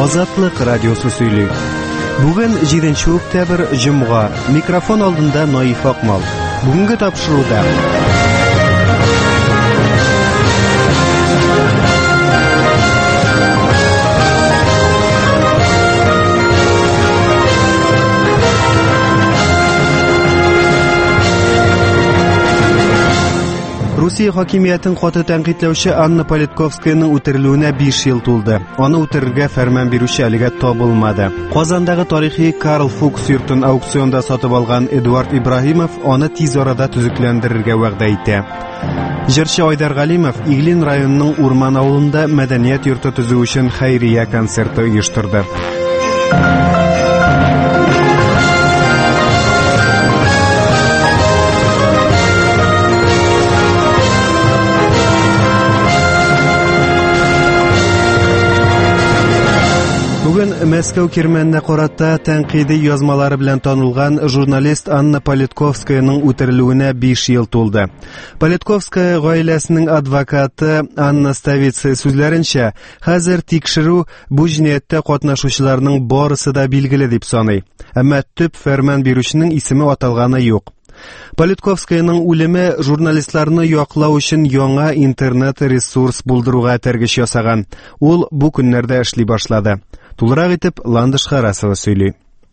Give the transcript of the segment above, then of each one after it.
Азатлык радиосы сөйли. Бүген 7 октябрь җомга. Микрофон алдында Наиф Акмал. Бүгенге тапшыруда Русия хакимиятен каты тәнкыйтьләүче Анна Политковскаяның үтерелүенә 5 ел тулды. Аны үтерергә фәрман бирүче әлегә табылмады. Казандагы тарихи Карл Фукс йортын аукционда сатып алган Эдуард Ибраһимов аны тиз арада төзекләндерергә вәгъдә итә. Җырчы Айдар Галимов Иглин районының Урман авылында мәдәният йорты төзү өчен хәйрия концерты оештырды. Бүген Мәскәү кирмәненә карата тәнкыйди язмалары белән танылган журналист Анна Политковскаяның үтерелүенә 5 ел тулды. Политковская гаиләсенең адвокаты Анна Ставица сүзләренчә, хәзер тикшерү бу җинаятьтә катнашучыларның барысы да билгеле дип саный. Әмма төп фәрман бирүченең исеме аталганы юк. Политковскаяның үлеме журналистларны яклау өчен яңа интернет-ресурс булдыруга тәргеш ясаган. Ул бу көннәрдә эшли башлады. Тулырак итеп Ландыш Харасова сөйли.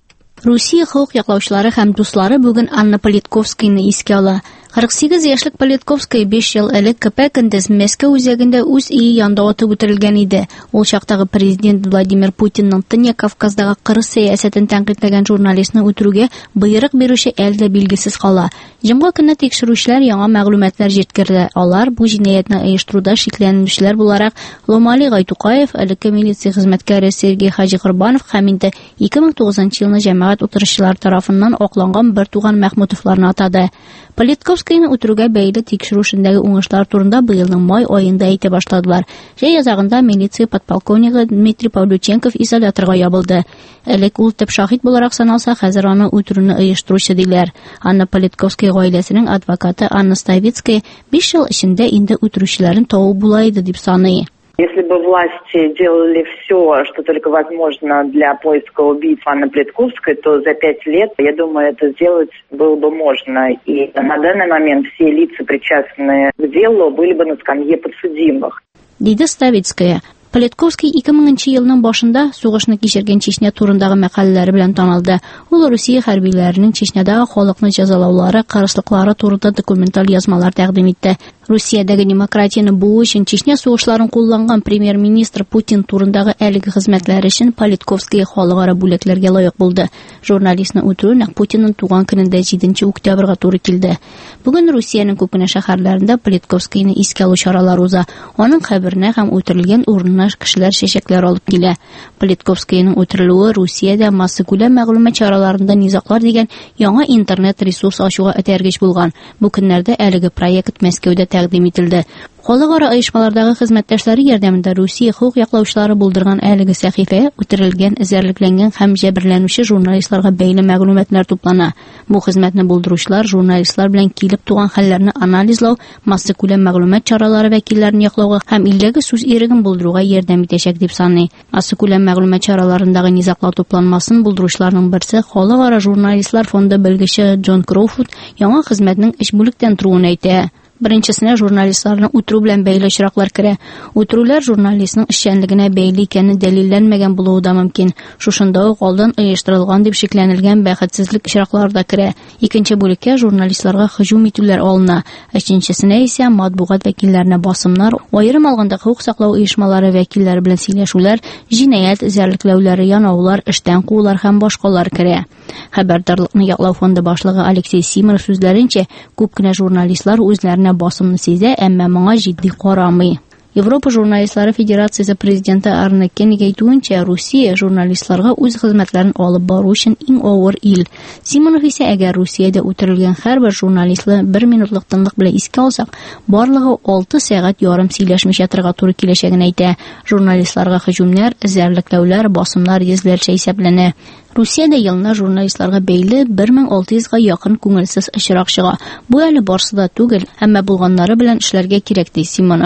Русия хокук яклаучылары һәм дуслары бүген Анна Политковскаяны искә ала. 48 яшьлек Политковская 5 ел элек көпә-көндез Мәскәү үзәгендә үз өе янында атып үтерелгән иде. Ул чактагы президент Владимир Путинның Төньяк Кавказдагы кырыс сәясәтен тәнкыйтьләгән журналистны үтерүгә боерык бирүче әлдә билгесез кала. Җомга көнне тикшерүчеләр яңа мәгълүматлар җиткерде. Алар бу җинаятьне оештыруда шикләнүчеләр буларак Ломали Гайтукаев, элекке милиция хезмәткәре Сергей Хаҗикорбанов һәм инде 2009 елны җәмәгать утырышчылар тарафыннан акланган бер туган Мәхмүтовларны атады. Политковскаяны үтерүгә бәйле тикшерү эшендәге уңышлар турында быелның май аенда әйтә башладылар. Җәй язагында милиция подполковнигы Дмитрий Павлюченков изоляторга ябылды. Элек ул төп шаһит буларак саналса, хәзер аны үтерүне оештыручы диләр. Анна Политковская гаиләсенең адвокаты Анна Ставицкая 5 ел эчендә инде үтерүчеләрен табу була иде дип саный. Если бы власти делали все, что только возможно для поиска убийц Анны Политковской, то за 5 лет, я думаю, это сделать было бы можно. И на данный момент все лица, причастные к делу, были бы на скамье подсудимых. Диде Ставицкая. Политковский 2000 елның башында сугышны кичергән Чечня турындагы мәкаләләре белән танылды. Ул Русия хәрбиләренең Чечнядагы халыкны җәзалаулары, кырыслыклары турында документаль язмалар тәкъдим итте. Русиядәге демократияны буу өчен Чечня сугышларын кулланган премьер-министр Путин турындагы әлеге хезмәтләре өчен Политковский халыкара бүләкләргә лаек булды. Журналистны үтерү нәкъ Путинның туган көнендә 7 октябрьгә туры килде. Бүген Русиянең күп кенә шәһәрләрендә Политковскийны искә алу чаралары уза. Аның каберенә һәм үтерелгән урынына кешеләр чәчәкләр алып килә. Политковскаяның үтерелүе Русиядә массакүләм мәгълүмат чараларында низаклар дигән яңа интернет-ресурс ачуга этәргеч булган. Бу көннәрдә әлеге проект Мәскәүдә тәкъдим ителде. Халыкара оешмалардагы хезмәттәшләре ярдәмендә Русия хокук яклаучылары булдырган әлеге сәхифә үтерелгән, эзәрлекләнгән һәм җәберләнүче журналистларга бәйле мәгълүматлар туплана. Бу хезмәтне булдыручылар журналистлар белән килеп туган хәлләрне анализлау, массакүләм мәгълүмат чаралары вәкилләрен яклауга һәм илдәге сүз иреген булдыруга ярдәм итәчәк дип саный. Массакүләм мәгълүмат чараларындагы низаклау тупланмасын булдыручыларның берсе халыкара журналистлар фонды белгече Джон Кроуфорд яңа хезмәтнең эш бүлектән торуын әйтә. Беренчесенә журналистларны үтерү белән бәйле очраклар керә. Үтерүләр журналистның эшчәнлегенә бәйле икәнне дәлилләнмәгән булуы да мөмкин. Шушында ук алдан оештырылган дип шикләнелгән бәхетсезлек очраклары да керә. Икенче бүлеккә журналистларга һөҗүм итүләр алына. Өченчесенә исә матбугат вәкилләренә басымнар, аерым алганда хокук саклау оешмалары вәкилләре белән сөйләшүләр, җинаять эзәрлекләүләре, янаулар, эштән куулар һәм башкалар керә. Хәбәрдарлыкны яклау фонды башлыгы Алексей Симонов сүзләренчә, күп кенә журналистлар үзләренә басымны сизә, әмма моңа җитди карамый. Европа журналистлары федерациясе президенты Арне Кенниг әйтүенчә, Русия журналистларга үз хезмәтләрен алып бару өчен иң авыр ил. Симонов исә, әгәр Русиядә үтерелгән һәрбер журналистны 1 минутлык тынлык белән искә алсак, барлыгы 6 сәгать ярым сөйләшмичә торырга туры киләчәген әйтә. Журналистларга һөҗүмнәр, эзәрлекләүләр, басымнар йөзләрчә исәпләнә. Русиядә елна журналистларга бәйле 1600-га якын күңелсез очрак чыга. Бу әле барсы да түгел, әмма булганнары белән эшләргә кирәк ди Симонов.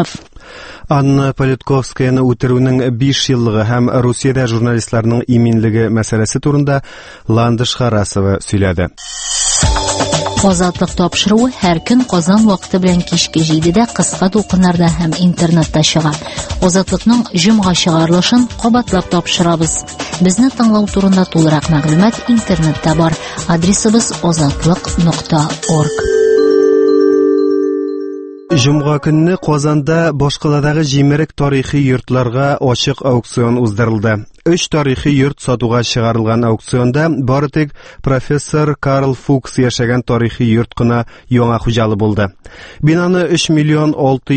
Анна Политковскаяны үтерүнең 5 еллыгы һәм Русиядә журналистларның иминлеге мәсьәләсе турында Ландыш Харасова сөйләде. Азатлык тапшыруы һәр көн Казан вакыты белән кичке 7дә кыска тулкыннарда һәм интернетта чыга. Азатлыкның җомга чыгарылышын кабатлап тапшырабыз. Безне тыңлау турында тулырак мәгълүмат интернетта бар. Адресыбыз azatlyk.org. Җомга көнне Казанда башкаладагы җимерек тарихи йортларга ачык аукцион уздырылды. 3 тарихи йорт сатуга чыгарылган аукционда бары тик профессор Карл Фукс яшәгән тарихи йорт кына яңа хуҗалы булды. Бинаны 3 миллион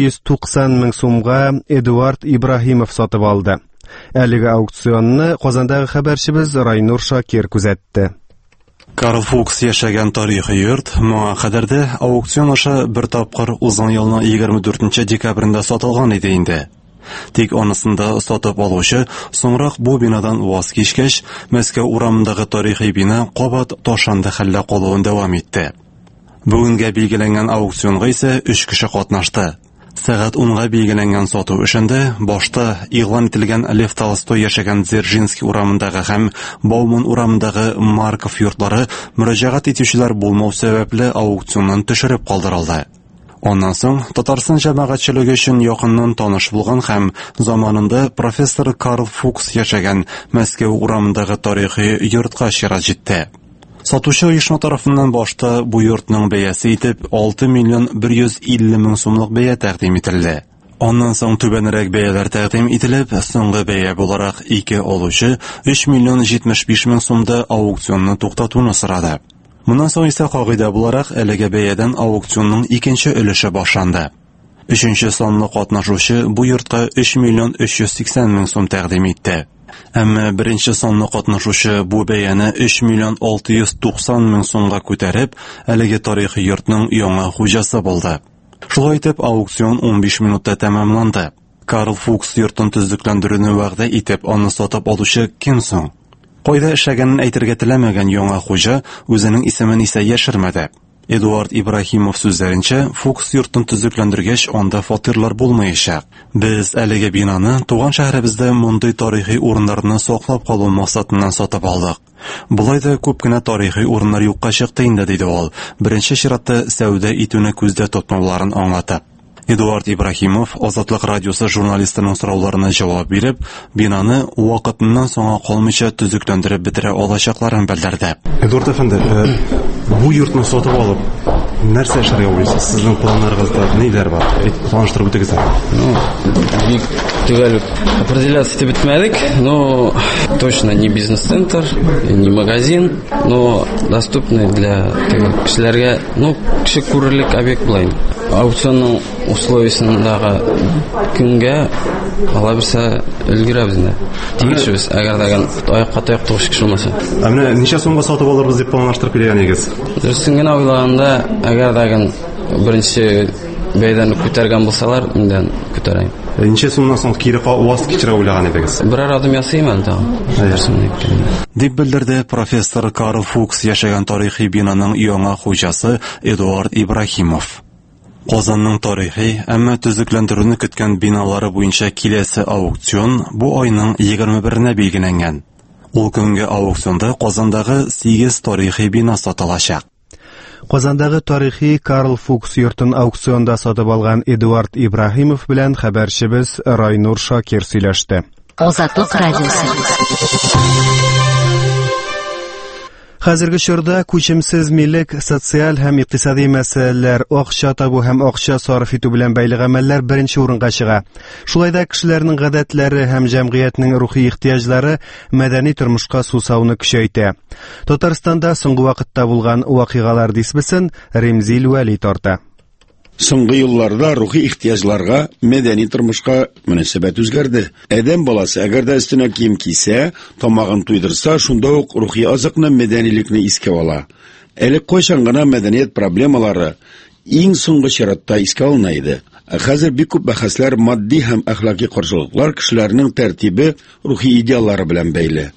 690 мең сумга Эдуард Ибраһимов сатып алды. Әлеге аукционны Казандагы хәбәрчебез Райнур Шакир күзәтте. Карл Фукс яшәгән тарихи йорт моңа кадәрдә аукцион аша бер тапкыр узган елның 24 декабрендә сатылган иде инде. Тик анысында сатып алучы соңрак бу бинадан ваз кичкәч, Мәскәү урамындагы тарихи бина кабат ташанды хәлдә калуын дәвам итте. Бүгенгә билгеләнгән аукционга исә 3 кеше катнашты. Сәгать 10-га билгеләнгән сату эшендә башта игълан ителгән Лев Толстой яшәгән Дзержинский урамындагы һәм Бауман урамындагы Марков йортлары мөрәҗәгать итүчеләр булмау сәбәпле аукционнан төшереп калдырылды. Оннан соң Татарстан җәмәгатьчелеге өчен якыннан таныш булган һәм заманында профессор Карл Фукс яшәгән Мәскәү урамындагы тарихи йортка чират җитте. Сатучы оешма тарафыннан башта бу йортның бәясе итеп 6 миллион 150 мең сумлык бәя тәкъдим ителде. Аннан соң түбәнрәк бәяләр тәкъдим ителеп, соңгы бәя буларак 2 алучы 3 миллион 75 мең сумда аукционны туктатуны сорады. Моннан соң исә кагыйдә буларак әлеге бәядән аукционның икенче өлеше башланды. 3нче санлы катнашучы бу йортка 3 миллион 380 мең сум тәкъдим итте. Әмма беренче санлы катнашучы бу бәяне 3 миллион 690 мең сумга күтәреп, әлеге тарихи йортның яңа хуҗасы булды. Шулай итеп, аукцион 15 минутта тәмамланды. Карл Фукс йортын төзекләндерүне вәгъдә итеп, аны сатып алучы кем соң? Кайда эшләгәнен әйтергә теләмәгән яңа хуҗа үзенең исемен исә яшермәде. Эдуард Ибраһимов сүзләренчә, Фукс йортын төзекләндергәч, анда фатирлар булмаячак. Без әлеге бинаны туган шәһәребездә мондый тарихи урыннарны саклап калу максатыннан сатып алдык. Булай да күп кенә тарихи урыннар юкка чыкты инде, диде ул. Беренче чиратта сәүдә итүне күздә тотмауларын аңлатып. Эдуард Ибраһимов Азатлык радиосы журналистының сорауларына җавап биреп, бинаны вакытыннан соңга калмыйча төзекләндереп бетерә алачакларын белдерде. Эдуард әфәнде, бу йортны сатып алып, нәрсә эшләргә уйлыйсыз? Сезнең планнарыгызда ниләр бар? Таныштырып үтегез. Бик төгәл определяться итеп бетмәдек, но точно не бизнес-центр, не магазин, но доступный для кешеләргә, кеше күрерлек объект булай. Аукционның условиясындагы көнгә ала берсә өлгерәбез инде. Тиешбез, әгәр дәгән аякка таяк тугыш кеше булмаса. Менә ничә сумга сатып алырбыз дип планлаштырып килгәнегез? Дөрестен генә уйлаганда, әгәр дәгән беренче бәйдән күтәргән булсалар, миндән күтәрәм. Ничә сумнан соң кире ваз кичерә уйлаган идегез? Берәр адым ясыйм әле. Дип белдерде профессор Карл Фукс яшәгән тарихи бинаның яңа хуҗасы Эдуард Ибраһимов. Казанның тарихи, әмма төзекләндерүне көткән биналары буенча киләсе аукцион бу айның 21-нә билгеләнгән. Ул көнгә аукционда Казандагы 8 тарихи бина сатылачак. Казандагы тарихи Карл Фукс йортын аукционда сатып алган Эдуард Ибраһимов белән хәбәрчебез Райнур Шакир сөйләште. Азатлык радиосы. Хәзерге чорда күчемсез милек, социаль һәм икътисади мәсьәләләр, акча табу һәм акча сарыф итү белән бәйле гамәлләр беренче урынга чыга. Шулай да кешеләрнең гадәтләре һәм җәмгыятьнең рухи ихтияҗлары мәдәни тормышка сусауны көчәйтә. Татарстанда соңгы вакытта булган вакыйгалар дисбесен Ремзил Вәли тарта. Соңгы елларда рухи ихтияҗларга, мәдәни тормышка мөнәсәбәт үзгәрде. Адәм баласы әгәр дә өстенә кием кисә, тамагын туйдырса, шунда ук рухи азыкны, мәдәнилекне искә ала. Әле кайчан гына мәдәният проблемалары иң соңгы чиратта искә алына иде. Хәзер бик күп бәхәсләр матди һәм әхлаки каршылыклар кешеләрнең тәртибе, рухи идеаллары белән бәйле.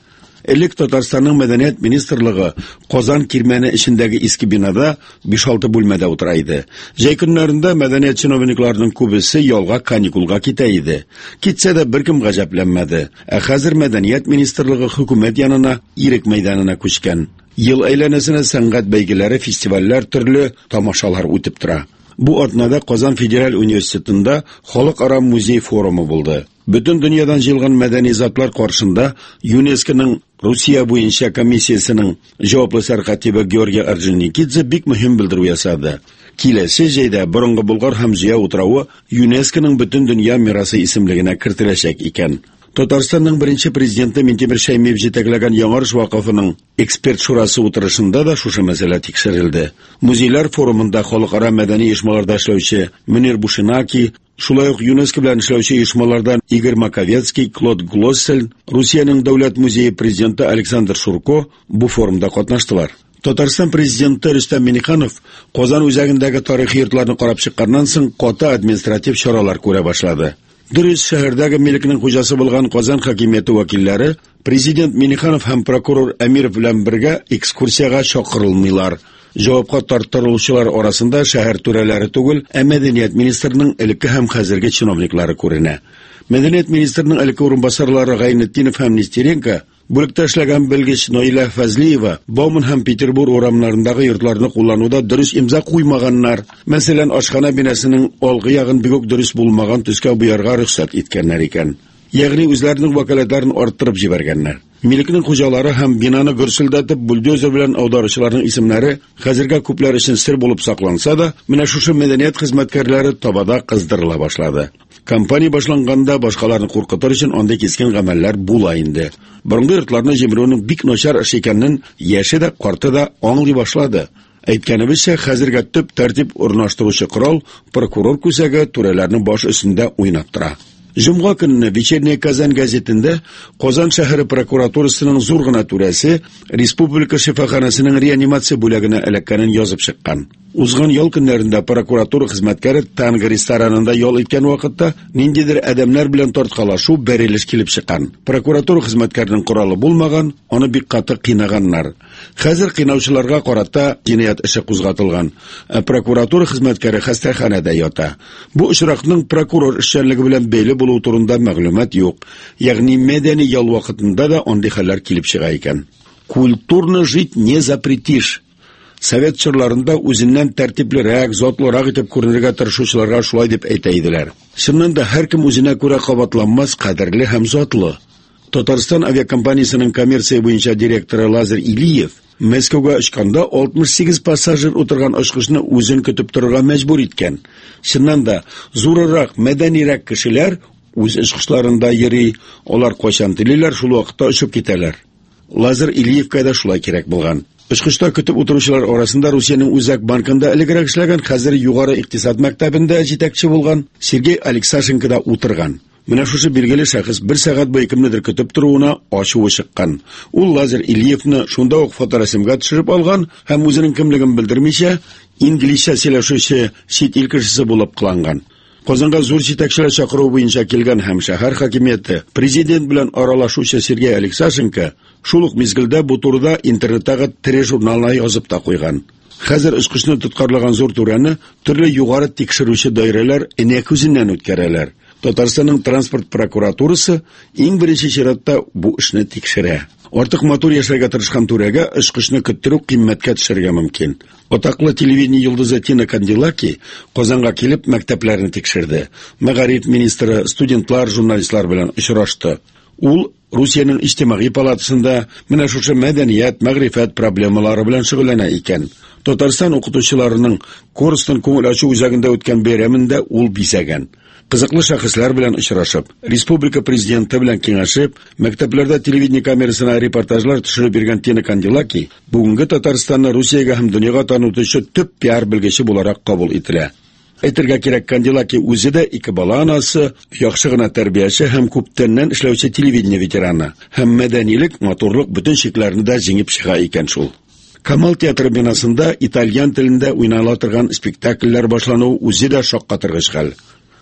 Элек Татарстанның мәдәният министрлыгы Казан кирмәне эчендәге иске бинада 5-6 бүлмәдә утыра иде. Җәй көннәрендә мәдәният чиновникларының күбесе ялга каникулга китә иде. Китсә дә беркем гаҗәпләнмәде. Хәзер мәдәният министрлыгы хөкүмәт янына Ирек мәйданына күчкән. Ел әйләнәсенә сәнгать бәйгеләре, фестивальләр, төрле тамашалар үтеп тора. Бу атнада Казан Федераль университетында халыкара музей форумы булды. Бөтен дөньядан җыелган мәдәни затлар каршында ЮНЕСКОның Русия буенча комиссиясының җаваплы сәркатибы Георгий Орджоникидзе бик мөһим белдерү ясады. Киләсе җәйдә борынгы Болгар һәм Зөя утрауы ЮНЕСКОның бөтен дөнья мирасы исемлегенә кертеләчәк икән. Татарстанның беренче президенты Минтимер Шәймиев җитәкләгән Яңарыш вакыфының эксперт шурасы утырышында да шушы мәсьәлә тикшерелде. Музейлар форумында халыкара мәдәни оешмаларда эшләүче Мөнир Бушинаки, шулай ук ЮНЕСКО белән эшләүче оешмалардан Игорь Маковецкий, Клод Глоссель, Русиянең дәүләт музее президенты Александр Шурко бу форумда катнаштылар. Татарстан президенты Рөстәм Миңнеханов Казан үзәгендәге тарихи йортларны карап чыкканнан соң каты административ чаралар күрә башлады. Дөрес, шәһәрдәге милекнең хуҗасы булган Казан хакимияте вәкилләре президент Миңнеханов һәм прокурор Әмиров белән бергә экскурсияга чакырылмыйлар. Җавапка тартылучылар арасында шәһәр түрәләре түгел, мәдәният министрының элекке һәм хәзерге чиновниклары күренә. Мәдәният министрының элекке урынбасарлары Гайнетдинов һәм Нестеренко, бүлектә эшләгән белгеч Наилә Фәзлиева, Бауман һәм Петербург урамнарындагы йортларны куллануда дөрес имза куймаганнар. Мәсәлән, ашхана бинасының алгы ягын бик үк дөрес булмаган төскә буярга рөхсәт иткәннәр икән. Ягъни үзләренең вәкаләтләрен арттырып җибәргәннәр. Милекнең хуҗалары һәм бинаны гөрселдәтеп бульдозер белән аударучыларның исемнәре хәзергә күпләр өчен сер булып сакланса да, менә шушы мәдәният хезмәткәрләре табада кыздырыла башлады. Компания башланганда башкаларны куркытыр өчен андый кискен гамәлләр була инде. Борынгы йортларны җимерүнең бик начар эш икәнен яше дә, карты да аңлый башлады. Әйткәнебезчә, хәзергә төп тәртип урнаштыручы корал прокурор күсәге түрәләрнең баш өстендә уйнап тора. Җомга көнне Вечерняя Казань газетында Казан шәһәре прокуратурасының зур гына түрәсе республика шифаханасының реанимация бүлегенә эләккәнен язып чыккан. Узган ял көннәрендә прокуратура хезмәткәре Танго ресторанында ял иткән вакытта ниндидер адәмнәр белән тарткалашу, бәрелеш килеп чыккан. Прокуратура хезмәткәренең коралы булмаган, аны бик каты кыйнаганнар. Хәзер кыйнаучыларга карата җинаять эше кузгатылган. Прокуратура хезмәткәре хастаханәдә ята. Бу очракның прокурор эшчәнлеге белән бәйле булу турында мәгълүмат юк. Ягъни мәдәни ял вакытында да андый хәлләр килеп чыга икән. Культурно жить не запретишь. Совет чорларында үзеннән тәртиплерәк, затлырак итеп күренергә тырышучыларга шулай дип әйтә иделәр. Чыннан да һәркем үзенә күрә кабатланмас, кадерле һәм затлы. Татарстан авиакомпаниясының коммерция буенча директоры Лазар Илиев Мәскәүгә очканда 68 пассажир утырган очкычны үзен көтеп торырга мәҗбүр иткән. Чыннан да зурырак, мәдәнирәк кешеләр үз очкычларында йөри, алар кайчан телиләр, шул вакытта очып китәләр. Лазар Илиевкә дә шулай кирәк булган. Очкычта көтеп утыручылар арасында Русиянең Үзәк банкында элегрәк эшләгән, хәзер югары икътисад мәктәбендә җитәкче булган Сергей Алексашенко да утырган. Менә шушы билгеле шәхес 1 сәгать буе кемнедер көтеп торуына ачуы чыккан. Ул Лазар Илиевны шунда ук фоторәсемгә төшереп алган һәм үзенең кемлеген белдермичә инглизчә сөйләшүче чит ил кешесе булып кыланган. Казанга зур җитәкчеләр чакыруы буенча килгән һәм шәһәр хакимияте президент белән аралашучы Сергей Алексашенко шул ук мизгелдә бу турыда интернеттагы тере журналына язып та куйган. Хәзер очкычны тоткарлаган зур түрәне төрле югары тикшерүче даирәләр энә күзеннән үткәрәләр. Татарстанның транспорт прокуратурасы иң беренче чиратта бу эшне тикшерә. Артык матур яшәргә тырышкан түрәгә очкычны көттерү кыйммәткә төшәргә мөмкин. Атаклы телевидение йолдызы Тина Кандилаки Казанга килеп мәктәпләрне тикшерде. Мәгариф министры студентлар, журналистлар белән очрашты. Ул Русиянең иҗтимагый палатасында менә шушы мәдәният, мәгърифәт проблемалары белән шөгыльләнә икән. Татарстан укытучыларының Корстон күңел ачу үзәгендә үткән бәйрәмендә ул бизәгән. Кызыклы шәхесләр белән очрашып, республика президенты белән киңәшеп, мәктәпләрдә телевидение камерасына репортажлар төшереп биргән Тина Кандилаки бүгенге Татарстанны Русиягә һәм дөньяга танытучы төп пиар белгече буларак кабул ителә. Әйтергә кирәк, Кандилаки үзе дә 2 бала анасы, яхшы гына тәрбияче һәм күптәннән эшләүче телевидение ветераны. Һәм мәдәнилек, матурлык бөтен шикләрне дә җиңеп чыга икән шул. Камал театры бинасында итальян телендә уйнала торган спектакльләр башлануы үзе дә шаккатыргыч хәл.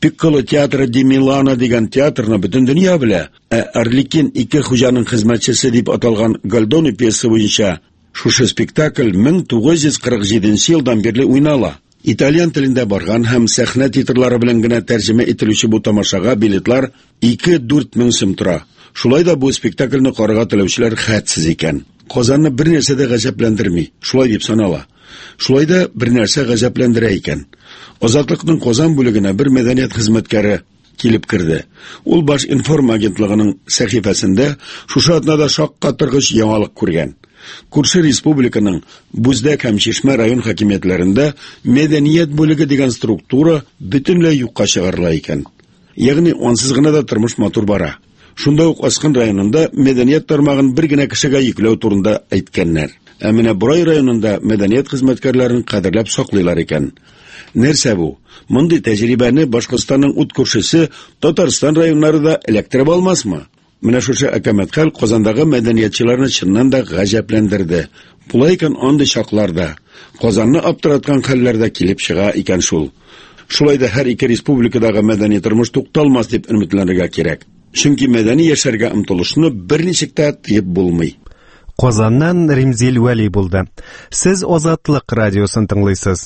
Piccolo театры Ди Милано дигән театрны бөтен дөнья белә. Арликин ике хуҗаның хезмәтчесе дип аталган Гальдони пьесы буенча шушы спектакль 1947 елдан бирле уйнала. Итальян телендә барган һәм сәхнә титрлары белән генә тәрҗемә ителүче бу тамашага билетлар 2-4 мең сум тора. Шулай да бу спектакльне карарга теләүчеләр хәтсез икән. Казанны бер нәрсә дә гаҗәпләндерми, шулай дип санала. Шулай да бер нәрсә гаҗәпләндерә икән. Азатлыкның Казан бүлегенә бер мәдәният хезмәткәре килеп керде. Ул Баш информ агентлыгының сәхифәсендә шушы атнада шаккатыргыч яңалык күргән. Күрше республиканың Бүздәк һәм Чишмә район хакимиятләрендә мәдәният бүлеге дигән структура бөтенләй юкка чыгарыла икән. Ягъни ансыз гына да тормыш матур бара. Шунда ук Аскын районында мәдәният тармагын бер генә кешегә йөкләү турында әйткәннәр. Ә менә Борай районында мәдәният хезмәткәрләрен кадерләп саклыйлар икән. Нәрсә бу? Мондый тәҗрибәне Башкортстанның ут күршесе Татарстан районнарында эләктереп алмасмы? Менә шушы әкәмәт хәл Казандагы мәдәниятчыларны чыннан да гаҗәпләндерде. Булай икән андый шакларда, Казанны аптыраткан хәлләрдә килеп чыга икән шул. Шулай да һәр ике республикадагы мәдәни тормыш тукталмас дип өметләнергә кирәк. Чөнки мәдәни яшәргә омтылышны берничек тә тыеп булмый. Казаннан Римзил Вәли булды. Сез Азатлык радиосын тыңлыйсыз.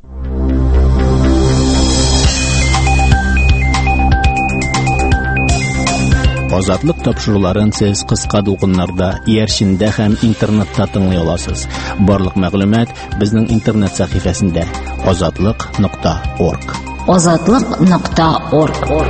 Азатлык тапшыруларын сез кыска дулкыннарда, иярчиндә һәм интернетта тыңлый аласыз. Барлык мәгълүмат безнең интернет сәхифәсендә azatlyk.org. azatlyk.org.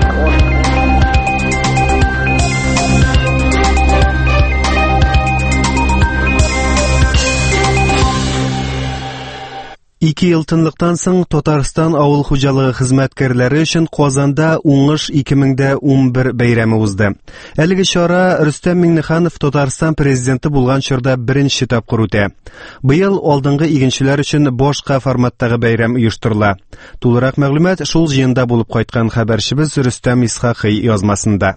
2 ел тынлыктан соң Татарстан авыл хуҗалыгы хезмәткәрләре өчен Казанда уңыш 2011 бәйрәме узды. Әлеге чара Рөстәм Миңнеханов Татарстан президенты булган чорда беренче тапкыр үтә. Быел алдынгы игенчеләр өчен башка форматтагы бәйрәм оештырыла. Тулырак мәгълүмат шул җыенда булып кайткан хәбәрчебез Рөстәм Исхакый язмасында.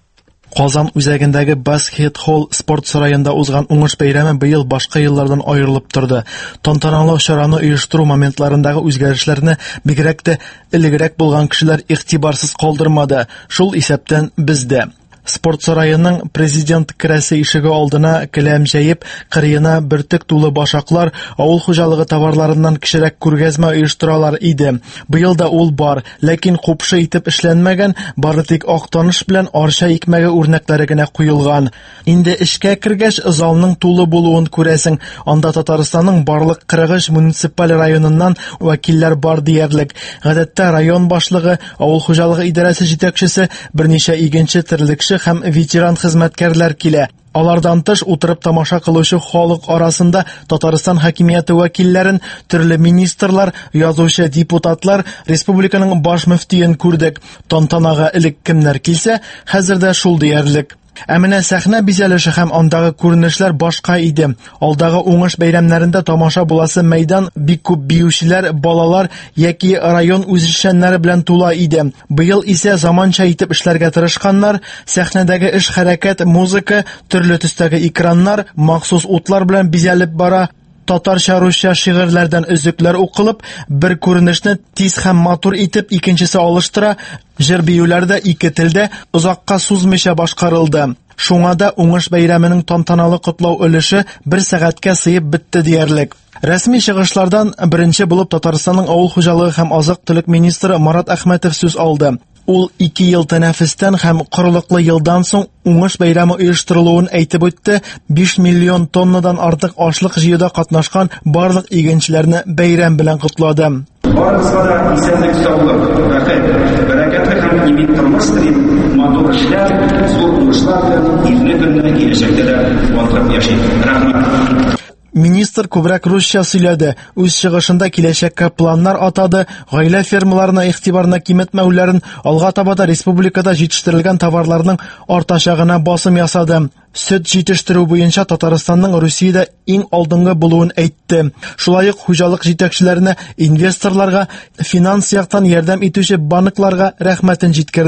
Казан үзәгендәге Баскет Холл спорт сараенда узган уңыш бәйрәме быел башка еллардан аерылып торды. Тантаналы чараны оештыру моментларындагы үзгәрешләрне бигрәк тә элегрәк булган кешеләр игътибарсыз калдырмады. Шул исәптән бездә спорт сараеның президент керәсе ишеге алдына келәм җәеп, кырыена бөртек тулы башаклар авыл хуҗалыгы товарларыннан кичерәк күргәзмә оештыралар иде. Быел да ул бар, ләкин купшы итеп эшләнмәгән, бары тик актаныш белән арча икмәге үрнәкләре генә куелган. Инде эшкә кергәч, залның тулы булуын күрәсең. Анда Татарстанның барлык 43 муниципаль районыннан вәкилләр бар диярлек. Гадәттә район башлыгы, авыл хуҗалыгы идарәсе җитәкчесе, берничә игенче терлекче һәм ветеран хезмәткәрләр килә. Алардан тыш утырып тамаша кылучы халык арасында Татарстан хакимияте вәкилләрен, төрле министрлар, язучы депутатлар, республиканың баш мөфтиен күрдек. Тантанага элек кемнәр килсә, хәзердә шул диярлек. Ә менә сәхнә бизәлеше һәм андагы күренешләр башка иде. Алдагы уңыш бәйрәмнәрендә тамаша буласы мәйдан бик күп биючеләр, балалар яки район үзешчәннәре белән тула иде. Быел исә заманча итеп эшләргә тырышканнар, сәхнәдәге эш хәрәкәт, музыка, төрле төстәге экраннар, махсус утлар белән бизәлеп бара. Татарча-русча шигырьләрдән өзекләр укылып, бер күренешне тиз һәм матур итеп икенчесе алыштыра. Җыр биюләр дә ике телдә озакка сузмыйча башкарылды. Шуңа да уңыш бәйрәменең тантаналы котлау өлеше 1 сәгатькә сыеп бетте диярлек. Рәсми чыгышлардан беренче булып Татарстанның авыл хуҗалыгы һәм азык-төлек министры Марат Әхмәтов сүз алды. Ул 2 ел тәнәфестән һәм корылыклы елдан соң уңыш бәйрәме оештырылуын әйтеп үтте. 5 миллион тоннадан артык ашлык җыюда катнашкан барлык игенчеләрне бәйрәм белән котлады. Барыгызга да исәнлек, саулык, бәхет, бәрәкәтле һәм имин тормыш телим, матур эшләр, зур уңышлар белән ирне көнне киләчәктә дә куанып яшәйбез. Рәхмәт. Министр күбрәк русча сөйләде. Үз чыгышында киләчәккә планнар атады, гаилә фермаларына игътибарны киметмәүләрен, алга таба да республикада җитештерелгән товарларның артачагына басым ясады. Сөт җитештерү буенча Татарстанның Русиядә иң алдынгы булуын әйтте. Шулай ук хуҗалык җитәкчеләренә, инвесторларга, финанс яктан ярдәм итүче банкларга рәхмәтен җиткерде.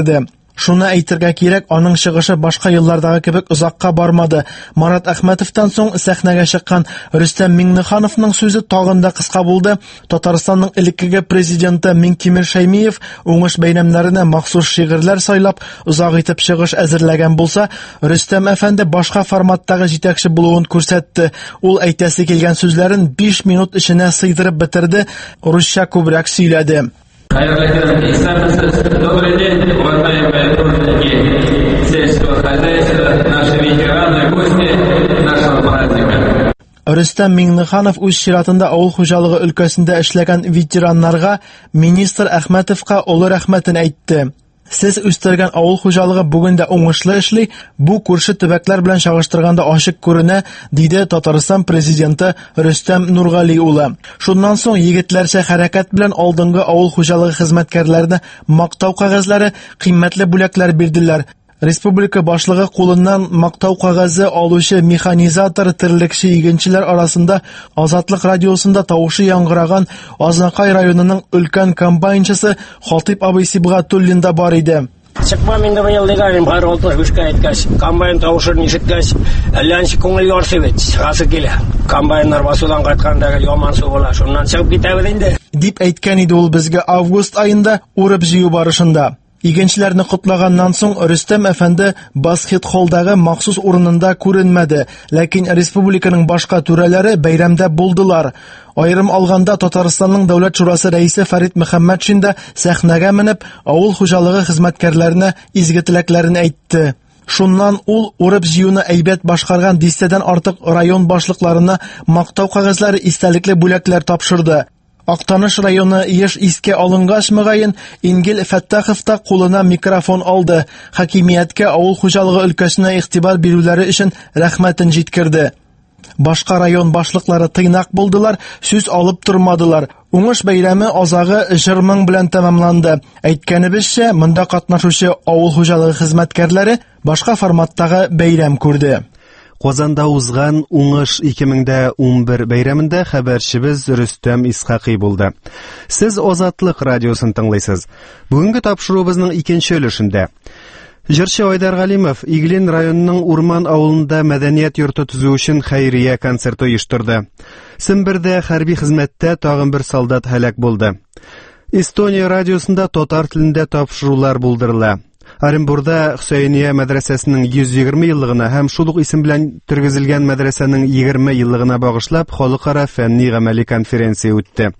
Шуны әйтергә кирәк, аның чыгышы башка еллардагы кебек озакка бармады. Марат Әхмәтовтан соң сәхнәгә чыккан Рөстәм Миңнехановның сүзе тагын да кыска булды. Татарстанның элеккеге президенты Миңтимер Шәймиев уңыш бәйрәмнәренә махсус шигырьләр сайлап, озак итеп чыгыш әзерләгән булса, Рөстәм әфәнде башка форматтагы җитәкче булуын күрсәтте. Ул әйтәсе килгән сүзләрен 5 минут эченә сыйдырып бетерде, русча күбрәк сөйләде. Добрый день, уважаемые труженики сельского хозяйства, наши ветераны, гости нашего праздника. Рөстәм Миңнеханов үз чиратында авыл хуҗалыгы өлкәсендә эшләгән ветераннарга, министр Әхмәтовка олы рәхмәтен әйтте. Сез үстергән авыл хуҗалыгы бүген дә уңышлы эшли, бу күрше төбәкләр белән чагыштырганда ачык күренә, диде Татарстан президенты Рөстәм Нургали улы. Шуннан соң егетләрчә хәрәкәт белән алдынгы авыл хуҗалыгы хезмәткәрләренә мактау кагазлары, кыйммәтле бүләкләр бирделәр. Республика башлыгы кулыннан мактау кагазы алучы механизатор, терлекче игенчеләр арасында Азатлык радиосында тавышы яңгыраган Азнакай районының өлкән комбайнчысы Хатип абый Сибгатуллин да бар иде. Чыкмам инде быел дигән бар олтыр күшкә әйткәч, комбайн тавышын ишеткәч, әлләнче күңел ярсы бит, чыгасы килә. Комбайннар басудан кайткандагы яман су була, шуннан чыгып китәбез инде. Дип әйткән иде ул безгә август айында урып җыю барышында. Игенчеләрне кутлаганнан соң Рөстәм әфәнде баскет-холдагы махсус урынында күренмәде, ләкин республиканың башка түрәләре бәйрәмдә булдылар. Айрым алганда Татарстанның дәүләт шурасы рәисе Фарид Мөхәммәтшин да сәхнәгә менеп, авыл хуҗалыгы хезмәткәрләренә изге теләкләрен әйтте. Шуннан ул урып җыюны әйбәт башкарган 10дән артык район башлыкларына мактау кагазлары, истәлекле бүләкләр тапшырды. Актаныш районы еш искә алынгач мөгаен Ингел Фәттахов та кулына микрофон алды. Хакимияткә авыл хуҗалыгы өлкәсенә игътибар бирүләре өчен рәхмәтен җиткерде. Башка район башлыклары тыйнак булдылар, сүз алып тормадылар. Уңыш бәйрәме азагы 20 мең белән тәмамланды. Әйткәнебезчә, монда катнашучы авыл хуҗалыгы хезмәткәрләре башка форматтагы бәйрәм күрде. Казанда узган уңыш 2011 бәйрәмендә хәбәрчебез Рөстәм Исхакый булды. Сез Азатлык радиосын тыңлыйсыз. Бүгенге тапшыруыбызның икенче өлешендә җырчы Айдар Галимов Иглин районының Урман авылында мәдәният йорты төзү өчен хәйрия концерт оештырды. Сембердә хәрби хезмәттә тагын бер солдат һәлак булды. Эстония радиосында татар телендә тапшырулар булдырыла. Оренбургда Хөсәйния мәдрәсәсенең 120 еллыгына һәм шул ук исем белән тергезелгән мәдрәсәнең 20 еллыгына багышлап халыкара фәнни-гамәли конференция үтте.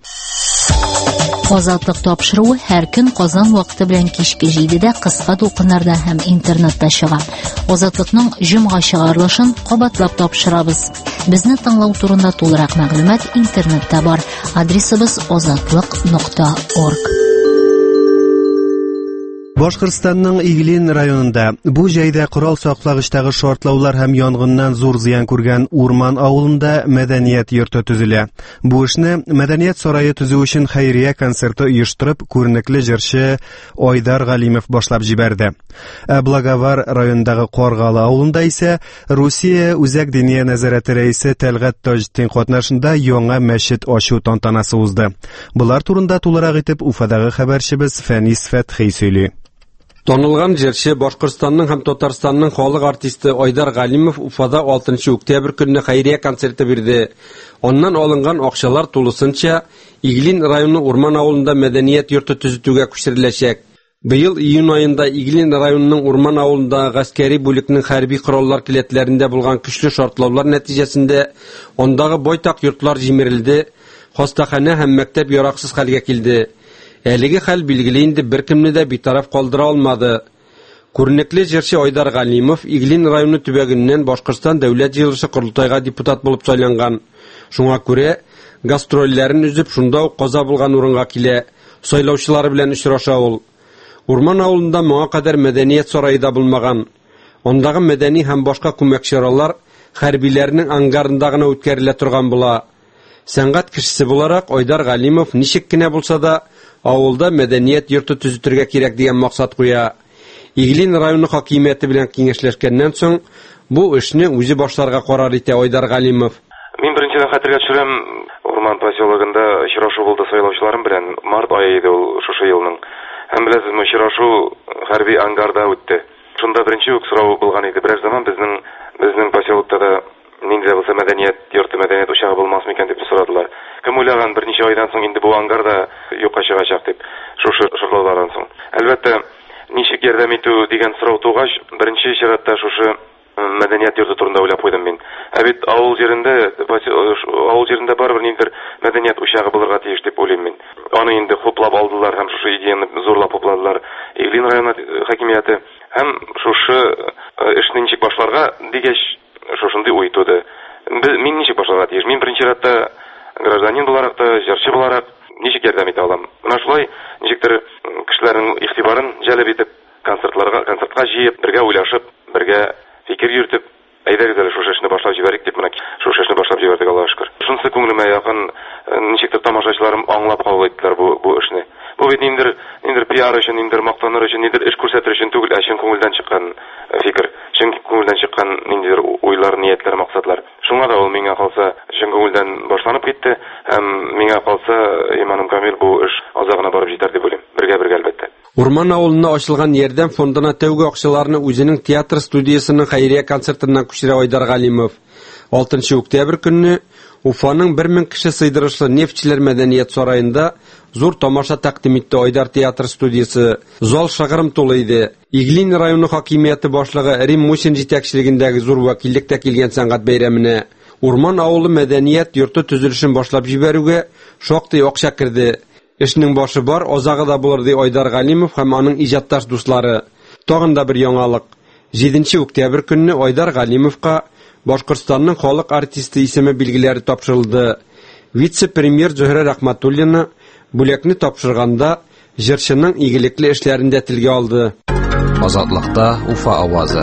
Азатлык тапшыруы һәр көн Казан вакыты белән кичке 7дә кыска дулкыннарда һәм интернетта чыга. Азатлыкның җомга чыгарылышын кабатлап тапшырабыз. Безне тыңлау турында тулырак мәгълүмат интернетта бар. Адресыбыз azatlyk.org. Башкортстанның Иглин районында бу җайда корал саклагычтагы шартлаулар һәм янгыннан зур зыян күргән Урман авылында мәдәният йорты төзелә. Бу эшне мәдәният сарае төзү өчен хәйрия концерты оештырып, күренекле җырчы Айдар Галимов башлап җибәрде. Благовар районындагы Каргалы авылында исә Русия үзәк диния нәзарәте рәисе Тәлгать Таҗетдин катнашында яңа мәчет ачу тантанасы узды. Булар турында тулырак итеп Уфадагы хәбәрчебез Фәнис Фәтхи сөйли. Танылган җырчы Башкортстанның һәм Татарстанның халык артисты Айдар Галимов Уфада 6 октябрь көнне хәйрия концерты бирде. Оннан алынган акчалар тулысынча Иглин районы Урман авылында мәдәният йорты төзүгә күчереләчәк. Быел июнь айында Иглин районының Урман авылында гаскәри бүлекнең хәрби кораллар киләтләрендә булган көчле шартлаулар нәтиҗәсендә ондагы байтак йортлар җимерелде, хастахана һәм мәктәп яраксыз хәлгә килде. Әлеге хәл билгеле инде беркемне дә битараф калдыра алмады. Күренекле җырчы Айдар Галимов Иглин районы төбәгеннән Башкортстан дәүләт җыелышы курултайга депутат булып сайланган. Шуңа күрә гастрольләрен үзеп шунда ук каза булган урынга килә, сайлаучылары белән очраша ул. Урман авылында моңа кадәр мәдәният сарае да булмаган. Ондагы мәдәни һәм башка күмәк чаралар хәрбиләрнең ангарында гына үткәрелә торган була. Сәнгать кешесе буларак Айдар Галимов ничек кенә булса да авылда мәдәният йорты төзүтергә кирәк дигән максат куя. Иглин районы хакимияте белән киңәшләшкәннән соң бу эшне үзе башларга карар итә Айдар Галимов. Мин беренчедән хәтергә төшерәм, Урман поселогында очрашу булды сайлаучыларым белән, март ае иде ул шушы елның. Һәм беләсез, очрашу хәрби ангарда үтте. Шунда беренче үк сорау булган иде. Бераз заман безнең поселокта да нинди булса мәдәният йорты, мәдәният учагы булмас микән дип сорадылар. Кем уйлаган берничә айдан соң инде бу ангарда юкка чыгачак дип шушы шатлаулардан соң. Әлбәттә, ничек ярдәм итү дигән сорау тугач, беренче чиратта шушы мәдәният йорты турында уйлап куйдым мин. Ә бит авыл җирендә барыбер ниндидер мәдәният учагы булырга тиеш дип уйлыйм мин. Аны инде хуплап алдылар һәм шушы идеяны зурлап хупладылар. Иглин районы хакимияте һәм шушы эшне ничек башларга дигәч шушындый уй туды. Мин ничек башларга тиеш? Мин беренче чиратта гражданин буларак та, җырчы буларак ничек ярдәм итә алам? Менә шулай ничектер кешеләрнең игътибарын җәлеп итеп, концертка җыеп, бергә уйлашып, бергә фикер йөртеп, әйдәгез әле шушы эшне башлап җибәрик дип, менә шушы эшне башлап җибәрдек, Аллаһка шөкер. Шунысы күңелемә якын, ничектер тамашачыларым аңлап кабул иттеләр бу эшне. Бу бит ниндидер пиар өчен, ниндидер мактаныр өчен, ниндидер эш күрсәтер өчен түгел, ә чын күңелдән чыккан фикер, чын күңелдән чыккан ниндидер уйлар, ниятләр, максатлар. Шуңа да ул миңа калса чын күңелдән башланып китте, һәм миңа калса иманым камил бу эш азагына барып җитәр дип уйлыйм. Бергә әлбәттә. Урман авылына ачылган ярдәм фондына тәүге акчаларны үзенең театр студиясының хәйрия концертыннан күчерә Айдар Галимов. 6 октябрь көнне Уфаның 1000 кеше сыйдырышлы Нефтчеләр мәдәният сараенда зур тамаша тәкъдим итте Айдар театр студиясе. Зал шыгрым тулы иде. Иглин районы хакимияте башлыгы Рим Мусин җитәкчелегендәге зур вәкиллектә килгән сәнгать бәйрәменә Урман авылы мәдәният йорты төзелешен башлап җибәрүгә шактый акча керде. Эшнең башы бар, азагы да булыр ди Айдар Галимов һәм аның иҗатташ дуслары. Тагын да бер яңалык. 7 октябрь көнне Айдар Галимовка Башкортстанның халык артисты исеме билгеләре тапшырылды. Вице-премьер Зөһрә Рахматуллина бүләкне тапшырганда җырчының игелекле эшләрендә телгә алды. Азатлыкта Уфа авазы.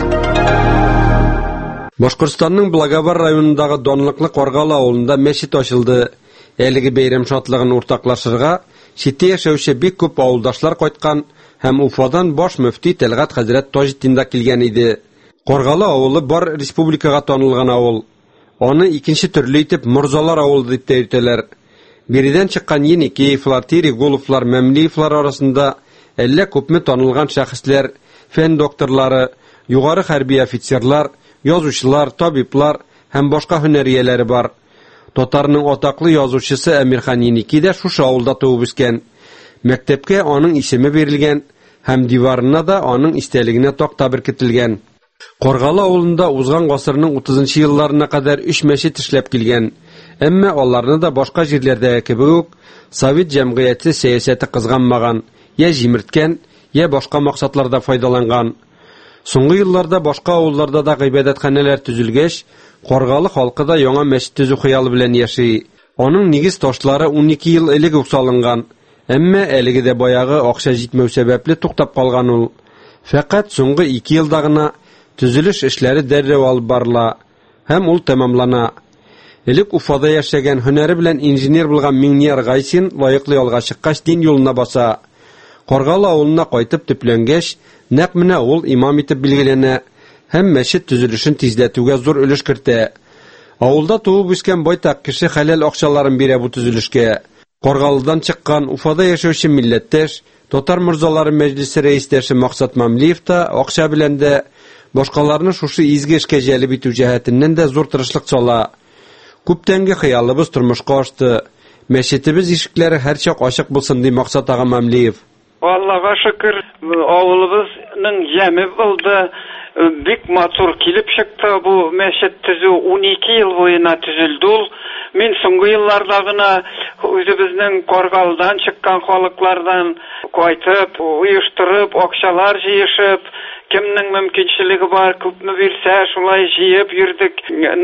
Башкортстанның Благовар районындагы данлыклы Каргалы авылында мәчет ачылды. Әлеге бәйрәм шатлыгын уртаклашырга читтә яшәүче бик күп авылдашлар кайткан һәм Уфадан баш мөфти Тәлгат хәзрәт Таҗетдин да килгән иде. Каргалы авылы бар республикага танылган авыл. Аны икенче төрле итеп Морзалар авылы дип әйтәләр. Биредән чыккан Еникеевлар, Терегуловлар, Мәмлиевлар арасында әллә күпме танылган шәхесләр, фән докторлары, югары хәрби офицерлар, язучылар, табиблар һәм башка һөнәрияләре бар. Татарның атаклы язучысы Әмирхан Еники дә шушы авылда туып үскән. Мәктәпкә аның исеме бирелгән һәм диварына да аның истәлегенә такта беркетелгән. Каргалы авылында узган гасырның 30-нчы елларына кадәр 3 мәчет эшләп килгән. Әмма аларны да башка җирләрдәге кебек үк Совет җәмгыяте сәясәте кызганмаган, я җимерткән, я башка максатларда файдаланган. Соңгы елларда башка авылларда да гыйбадәтханәләр төзелгәч, Каргалы халкы да яңа мәчет төзү хыялы белән яши. Аның нигез ташлары 12 ел элек үк салынган. Әмма әлеге дә баягы акча җитмәү сәбәпле туктап калган ул. Фәкать соңгы 2 елда гына төзелеш эшләре дәррәү алып барыла һәм ул тәмамлана. Элек Уфада яшәгән һөнәре белән инженер булган Миңнияр Гайсин лаеклы ялга чыккач дин юлына баса. Каргалы авылына кайтып төпләнгәч, нәкъ менә ул имам итеп билгеләнә һәм мәчет төзелешен тизләтүгә зур өлеш кертә. Авылда туып үскән байтак кеше хәләл акчаларын бирә бу төзелешкә. Каргалыдан чыккан Уфада яшәүче милләттәш, татар морзалары мәҗлесе рәистәше Максат Мамлиев та акча белән дә башкаларны шушы изге эшкә җәлеп итү җәһәтеннән дә зур тырышлык сала. Күптәнге хыялыбыз тормышка ашты. Мәчетебез ишекләре һәрчак ачык булсын ди Максат ага Мамлиев. Аллага шөкер, авылыбызның җәме булды. Бик матур килеп чыкты бу мәчет төзү 12 ел буена төзелде ул. Мин соңгы елларда гына үзебезнең Каргалыдан чыккан халыклардан кайтып, уйыштырып, акчалар җыешып, кемнең мөмкинчелеге бар, күпме бирсә, шулай җыеп йөрдек.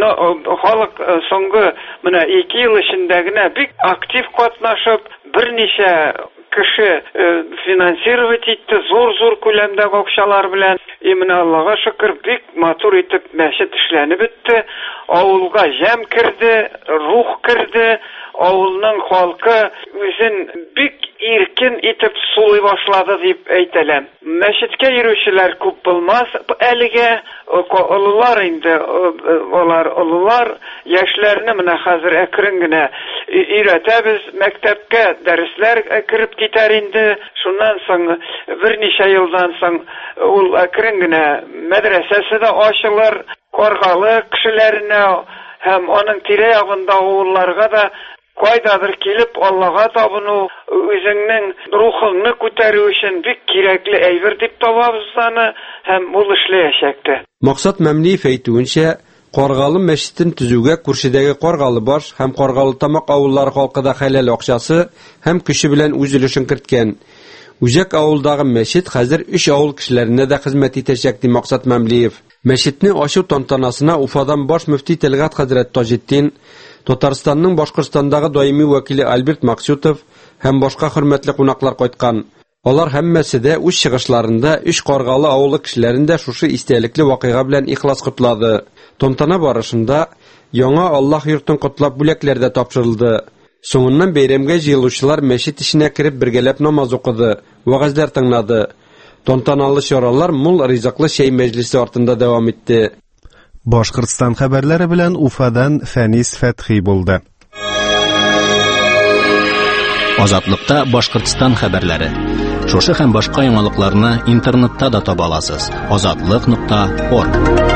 Халык соңгы менә 2 ел эчендә генә бик актив катнашып, берничә кеше финансировать итте, зур күләмдәге акчалар белән. Менә Аллага шөкер, бик матур итеп мәчет эшләнеп бетте. Авылга җәм керде, рух керде. авылның халкы үзен бик иркен итеп сулый башлады дип әйтәләр. Мәчеткә йөрүчеләр күп булмас, әлегә олылар инде, олылар яшьләрне менә хәзер әкрен генә өйрәтәбез, мәктәпкә дәресләр кирип китәр инде. Шуннан соң берничә елдан соң ул әкрен генә мәдрәсәсе дә ачылыр, Каргалы кешеләренә һәм аның тирә-ягында авылларга да кайдадыр килеп Аллага табыну, үзеңнең рухыңны күтәрү өчен бик кирәкле әйбер дип табабыз аны һәм ул эшләячәкте. Максат Мәмлиев әйтүенчә, Каргалы мәчетен төзүгә күршедәге Каргалы баш һәм Каргалы тамак авыллары халкы да хәләл акчасы һәм көче белән үз өлешен керткән. Үзәк авылдагы мәчет хәзер 3 авыл кешеләренә дә хезмәт итәчәк ди Максат Мәмлиев. Мәчетне ачу тантанасына Уфадан баш мөфти Тәлгат хәзрәт Таҗетдин, Татарстанның Башкортстандагы даими вәкиле Альберт Максютов һәм башка хөрмәтле кунаклар кайткан. Алар һәммәсе дә үз чыгышларында 3 Каргалы авылы кешеләрендә шушы истәлекле вакыйга белән ихлас котлады. Тантана барышында яңа Аллаһ йортын котлап бүләкләр дә тапшырылды. Соңыннан бәйрәмгә җыелучылар мәчет ишенә кирип бергәләп намаз укыды, вәгазьләр тыңлады. Тантаналы чаралар мул ризыклы чәй мәҗлесе артында дәвам итте. Башкортстан хәбәрләре белән Уфадан Фәнис Фәтхи булды. Азатлыкта Башкортстан хәбәрләре. Шушы һәм башка яңалыкларны интернетта да таба аласыз. Azatlyk.org.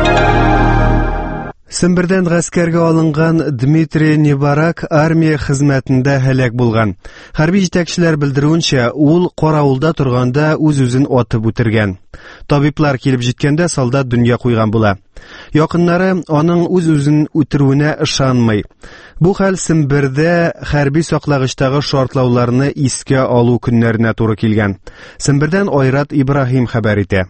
Сембердән гаскәргә алынган Дмитрий Небарак армия хезмәтендә һәлак булган. Хәрби җитәкчеләр белдерүенчә, ул каравылда торганда үз-үзен атып үтергән. Табиблар килеп җиткәндә солдат дөнья куйган була. Якыннары аның үз-үзен үтерүенә ышанмый. Бу хәл Сембердә хәрби саклагычтагы шартлауларны искә алу көннәренә туры килгән. Сембердән Айрат Ибраһим хәбәр итә.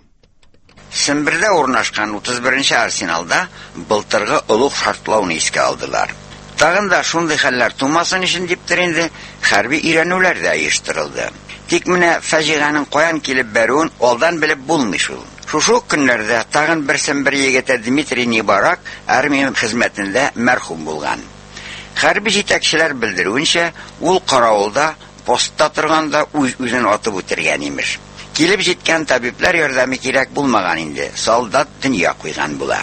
Сембердә урнашкан 31-нче арсеналда былтыргы олуг шартлауны искә алдылар. Тагын да шундый хәлләр тумасын өчен диптер инде хәрби өйрәнүләр дә оештырылды. Тик менә фаҗиганың каян килеп бәрүен алдан белеп булмый шул. Шушы көннәрдә тагын бер Сембер егете Дмитрий Небарак армия хезмәтендә мәрхүм булган. Хәрби җитәкчеләр белдерүенчә, ул каравылда постта торганда үз-үзен атып үтергән имеш. Килеп җиткән табиблар ярдәме кирәк булмаган инде. Солдат дөнья куйган була.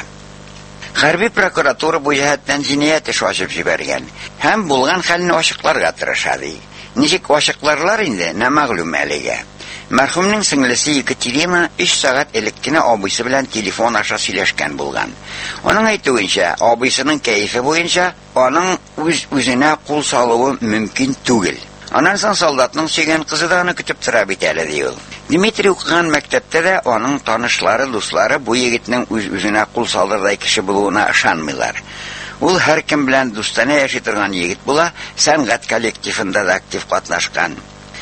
Хәрби прокуратура бу җәһәттән җинаять эше ачып җибәргән. Һәм булган хәлне ачыкларга тырыша ди. Ничек ачыкларлар инде, нә мәгълүм әлегә. Мәрхүмнең сеңлесе Екатерина 3 сәгать элек кенә абыйсы белән телефон аша сөйләшкән булган. Аның әйтүенчә, абыйсының кәефе буенча аның үз-үзенә кул салуы мөмкин түгел. Аннан соң солдатның сөйгән кызы да аны көтеп тора бит әле ди ул. Дмитрий укыган мәктәптә дә аның танышлары, дуслары бу егетнең үз-үзенә кул салдырдай кеше булуына ышанмыйлар. Ул һәр кем белән дустана яши торган егет була, сәнгать коллективында да актив катнашкан.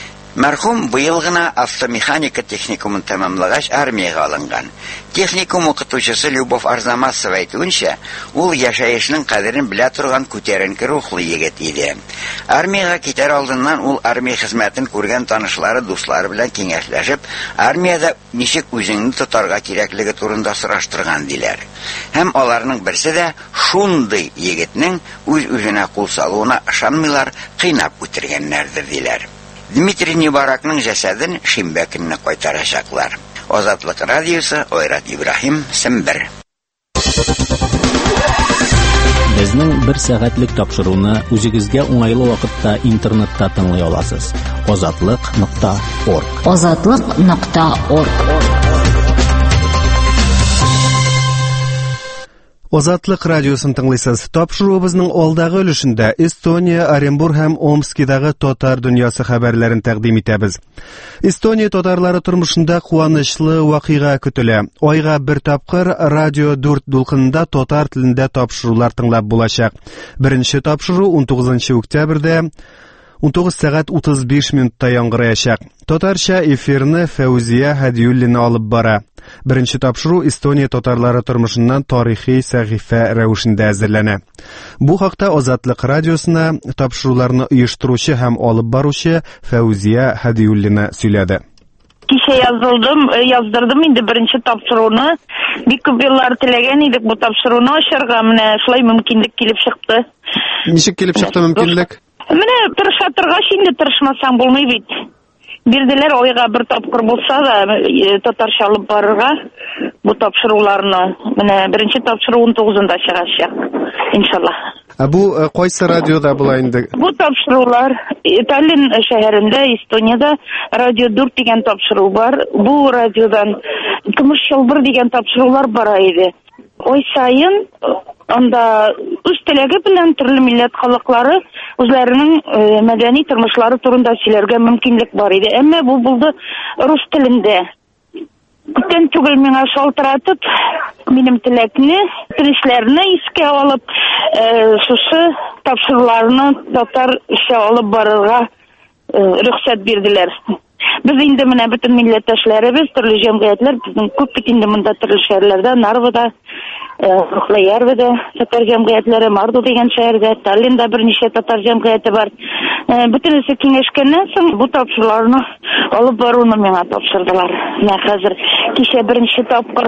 Мәрхүм быел гына автомеханика техникумын тәмамлагач армиягә алынган. Техникум укытучысы Любовь Арзамасова әйтүенчә, ул яшәешнең кадерен белә торган күтәренке рухлы егет иде. Армиягә китәр алдыннан ул армия хезмәтен күргән танышлары, дуслары белән киңәшләшеп, армиядә ничек үзеңне тотарга кирәклеге турында сораштырган диләр. Һәм аларның берсе дә шундый егетнең үз-үзенә кул салуына ышанмыйлар, кыйнап үтергәннәрдер диләр. Дмитрий Небаракның җәсәден шимбә көнне кайтарачаклар. Азатлык радиосы, Айрат Ибраһим, Сембер. Безнең 1 сәгатьлек тапшыруны үзегезгә уңайлы вакытта интернетта тыңлый аласыз. Azatlyk.org. Azatlyk.org. Азатлык радиосын тыңлыйсыз. Тапшыруыбызның алдагы өлешендә Эстония, Оренбург һәм Омскидагы татар дөньясы хәбәрләрен тәкъдим итәбез. Эстония татарлары тормышында куанычлы вакыйга көтелә. Айга бер тапкыр радио 4 дулкынында татар телендә тапшырулар тыңлап булачак. Беренче тапшыру 19 октябрьдә 19 сәгать 35 минутта яңгыраячак. Татарча эфирны Фәүзия Хәдиуллина алып бара. Беренче тапшыру Эстония татарлары тормышыннан тарихи сәхифә рәвешендә әзерләнә. Бу хакта Азатлык радиосына тапшыруларны оештыручы һәм алып баручы Фәүзия Хәдиуллина сөйләде. Кичә яздырдым инде беренче тапшыруны. Бик күп еллар теләгән идек бу тапшыруны ачарга, менә шулай мөмкинлек килеп чыкты. Ничек килеп чыкты мөмкинлек? Менә тырыша торгач инде тырышмасаң булмый бит. Бирделәр айга бер тапкыр булса да татарча алып барырга бу тапшыруларны. Менә беренче тапшыру 19-нда чыгачак. Иншаллах. Бу кайсы радиода була инде? Бу тапшырулар Таллин шәһәрендә, Эстонияда радио 4 дигән тапшыру бар. Бу радиодан көмеш чылбыр дигән тапшырулар бара иде. Ой сайын анда үз теләге белән төрле милләт халыклары үзләренең мәдәни тормышлары турында сөйләргә мөмкинлек бар иде. Әмма бу булды рус телендә. Күптән түгел миңа шалтыратып, минем теләкне, телешләрне искә алып, шушы тапшыруларны татарча алып барырга рөхсәт бирделәр. Без инде менә бөтен милләттәшләребез, төрле җәмгыятьләр, безнең күп бит инде монда төрле шәһәрләрдә, Нарвада, Рухлаярвада татар җәмгыятьләре, Марду дигән шәһәрдә, Таллинда берничә татар җәмгыяте бар. Бөтенесе киңәшкәннән соң бу тапшыруларны алып баруны миңа тапшырдылар. Менә хәзер кичә беренче тапкыр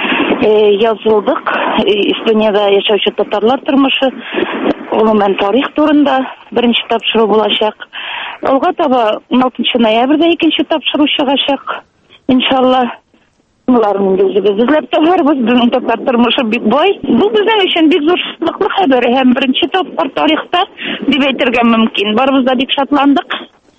язылдык. Эстонияда яшәүче татарлар тормышы, гомумән тарих турында беренче тапшыру булачак. Алга таба 16 ноябрьдә икенче тапшыру чыгачак. Иншаллах. Буларның үзебез эзләп табарбыз, безнең татар тормышы бик бай. Бу безнең өчен бик зур шатлыклы хәбәр һәм беренче тапкыр тарихта дип әйтергә мөмкин. Барыбыз да бик шатландык.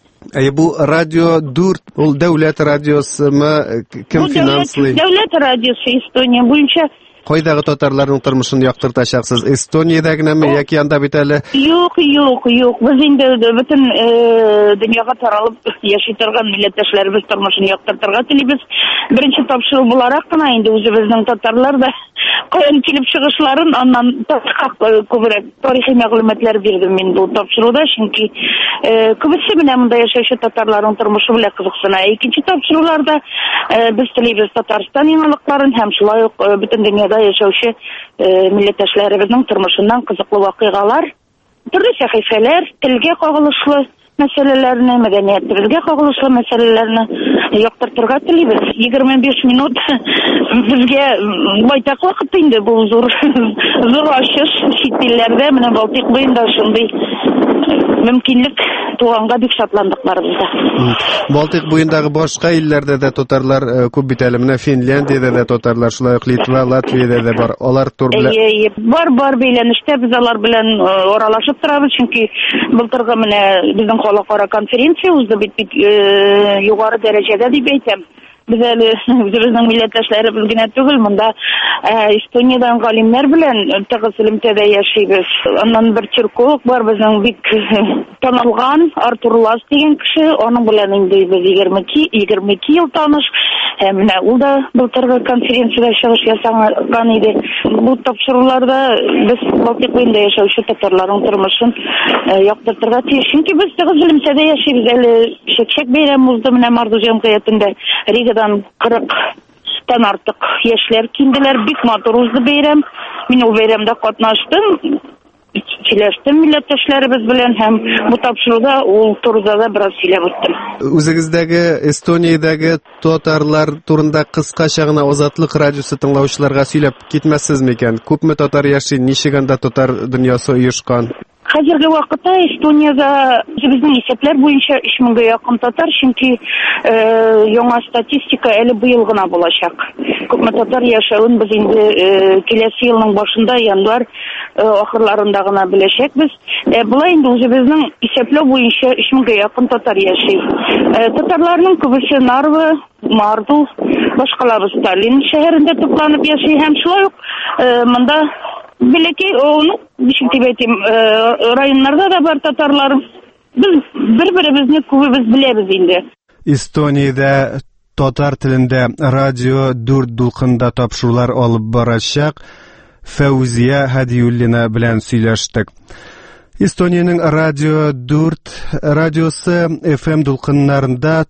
Бу радио 4 ул дәүләт радиосымы, кем финанслый? Дәүләт радиосы Эстония буенча. Кайдагы татарларның тормышын яктыртачаксыз? Эстониядә генәме яки анда бит әле? Юк. Без инде бөтен дөньяга таралып яши торган милләттәшләребез тормышын яктыртырга телибез. Беренче тапшыру буларак кына инде үзебезнең татарлар да каян килеп чыгышларын аннан күбрәк тарихи мәгълүматлар бирдем мин бу тапшыруда, чөнки күбесе менә монда яшәүче татарларның тормышы белән кызыксына. Икенче тапшыруларда без телибез Татарстан яңалыкларын һәм шулай ук бөтен дөньяда яшәүче милләттәшләребезнең тормышыннан кызыклы вакыйгалар, төрле сәхифәләр, телгә кагылышлы мәсьәләләрне, мәдәниятебезгә кагылышлы мәсьәләләрне яктыртырга телибез. 25 минут безгә байтак вакыт инде, бу зур ачыш чит илләрдә, менә Балтик буенда шундый мөмкинлек туганга бик шатландык барыбызда. Балтик буендагы башка илләрдә дә татарлар күп бит әле, менә Финляндиядә дә татарлар, шулай ук Литва, Латвиядә дә бар. Алар турында бар бәйләнештә без алар белән оралашып торабыз, чөнки былтыргы менә безнең халыкара конференция узды бит югары дәрәҗәдә дип әйтәм. Без әле үзебезнең милләттәшләребез генә түгел, монда Эстониядән галимнәр белән тыгыз элемтәдә яшибез. Аннан бер чирколог бар, безнең бик танылган Артур Лас дигән кеше, аның белән инде без 22 ел таныш. Менә ул да былтыргы конференциядә чыгыш ясаган иде. Бу тапшыруларда без Балтик буенда яшәүче татарларның тормышын яктыртырга тиеш. Чөнки без тыгыз элемтәдә яшибез. Әле Шәкшәк бәйрәм узды менә Марду җәмгыятендә. Ригадан 40-тан артык яшьләр килделәр. Бик матур узды бәйрәм. Мин ул бәйрәмдә катнаштым. Сөйләштем милләттәшләребез белән һәм бу тапшыруда ул турыда да бераз сөйләп үттем. Үзегездәге Эстониядәге татарлар турында кыскача гына Азатлык радиосы тыңлаучыларга сөйләп китмәссезме икән? Күпме татар яши, ничек анда татар дөньясы оешкан? Хәзерге вакытта Эстониядә безнең исәпләр буенча 3000-га якын татар, чөнки яңа статистика әле быел гына булачак. Күпме татар яшәвен без инде киләсе елның башында, январь ахырларында гына беләчәкбез. Булай инде үзебезнең исәпләү буенча 3000-га якын татар яши. Татарларның күбесе Нарва, Марду, башкалары Таллин шәһәрендә тупланып яши һәм шулай ук монда Беләкәй, ничек дип әйтим, районнарда да бар татарлар. Без бер-беребезне күбебез беләбез инде. Эстониядә татар телендә радио 4 дулкында тапшырулар алып барачак Фәүзия Хадиуллина белән сөйләштек. Эстониянең радио 4 радиосы FM дулкыннарында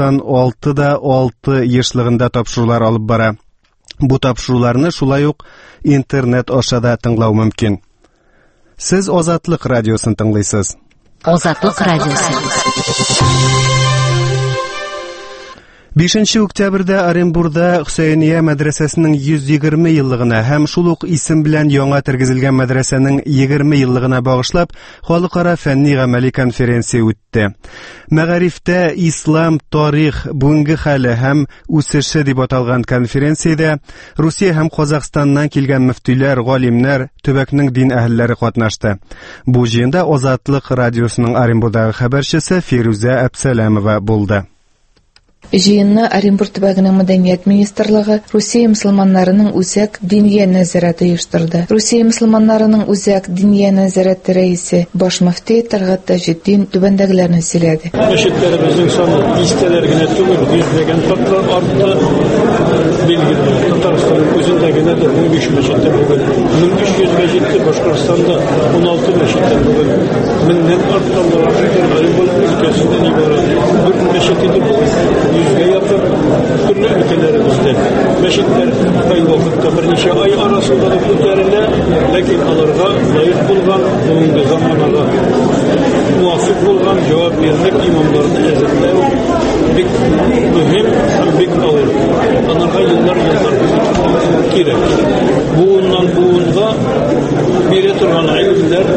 96.6 ешлыгында тапшырулар алып бара. Бу тапшыруларны шулай ук интернет аша да тыңлау мөмкин. Сез Азатлык радиосын тыңлыйсыз. Азатлык радиосы. 5 октябрьдә Оренбургда Хөсәйния мәдрәсәсенең 120 еллыгына һәм шул ук исем белән яңа тергезелгән мәдрәсәнең 20 еллыгына багышлап халыкара фәнни-гамәли конференция үтте. Мәгарифтә ислам, тарих, бүгенге хәле һәм үсеше дип аталган конференциядә Русия һәм Казакъстаннан килгән мөфтиләр, галимнәр, төбәкнең дин әһелләре катнашты. Бу җыенда Азатлык радиосының Оренбургдагы хәбәрчесе Фируза Әбсәләмова булды. Җыенны Оренбург төбәгенең мәдәният министрлыгы Русия мөселманнарының үзәк диния нәзарәте оештырды. Русия мөселманнарының үзәк диния нәзарәте рәисе баш мөфти Талгат Таҗетдин түбәндәгеләрне сөйләде. Мәчетләребезнең саны дистәләр генә түгел, йөзләгән татлар артты. Билгеле, Татарстанның үзендә генә дә 15 мәчеттә бүген 1300-гә җитте, Башкортстанда 16 мәчеттә бүген 1000-нән артыграк Оренбург өлкәсендә ибарәт. Бер мәчет иде бу. 100-гә якын төрле өлкәләребездә мәчетләр кай вакытта берничә ай арасында да күтәрелә, ләкин аларга лаек булган, бүгенге заманага муафиq булган җавап бирерлек имамларны әзерләү бик мөһим һәм бик авыр. Аларга еллар кирәк. Буыннан буынга бирә торган айлар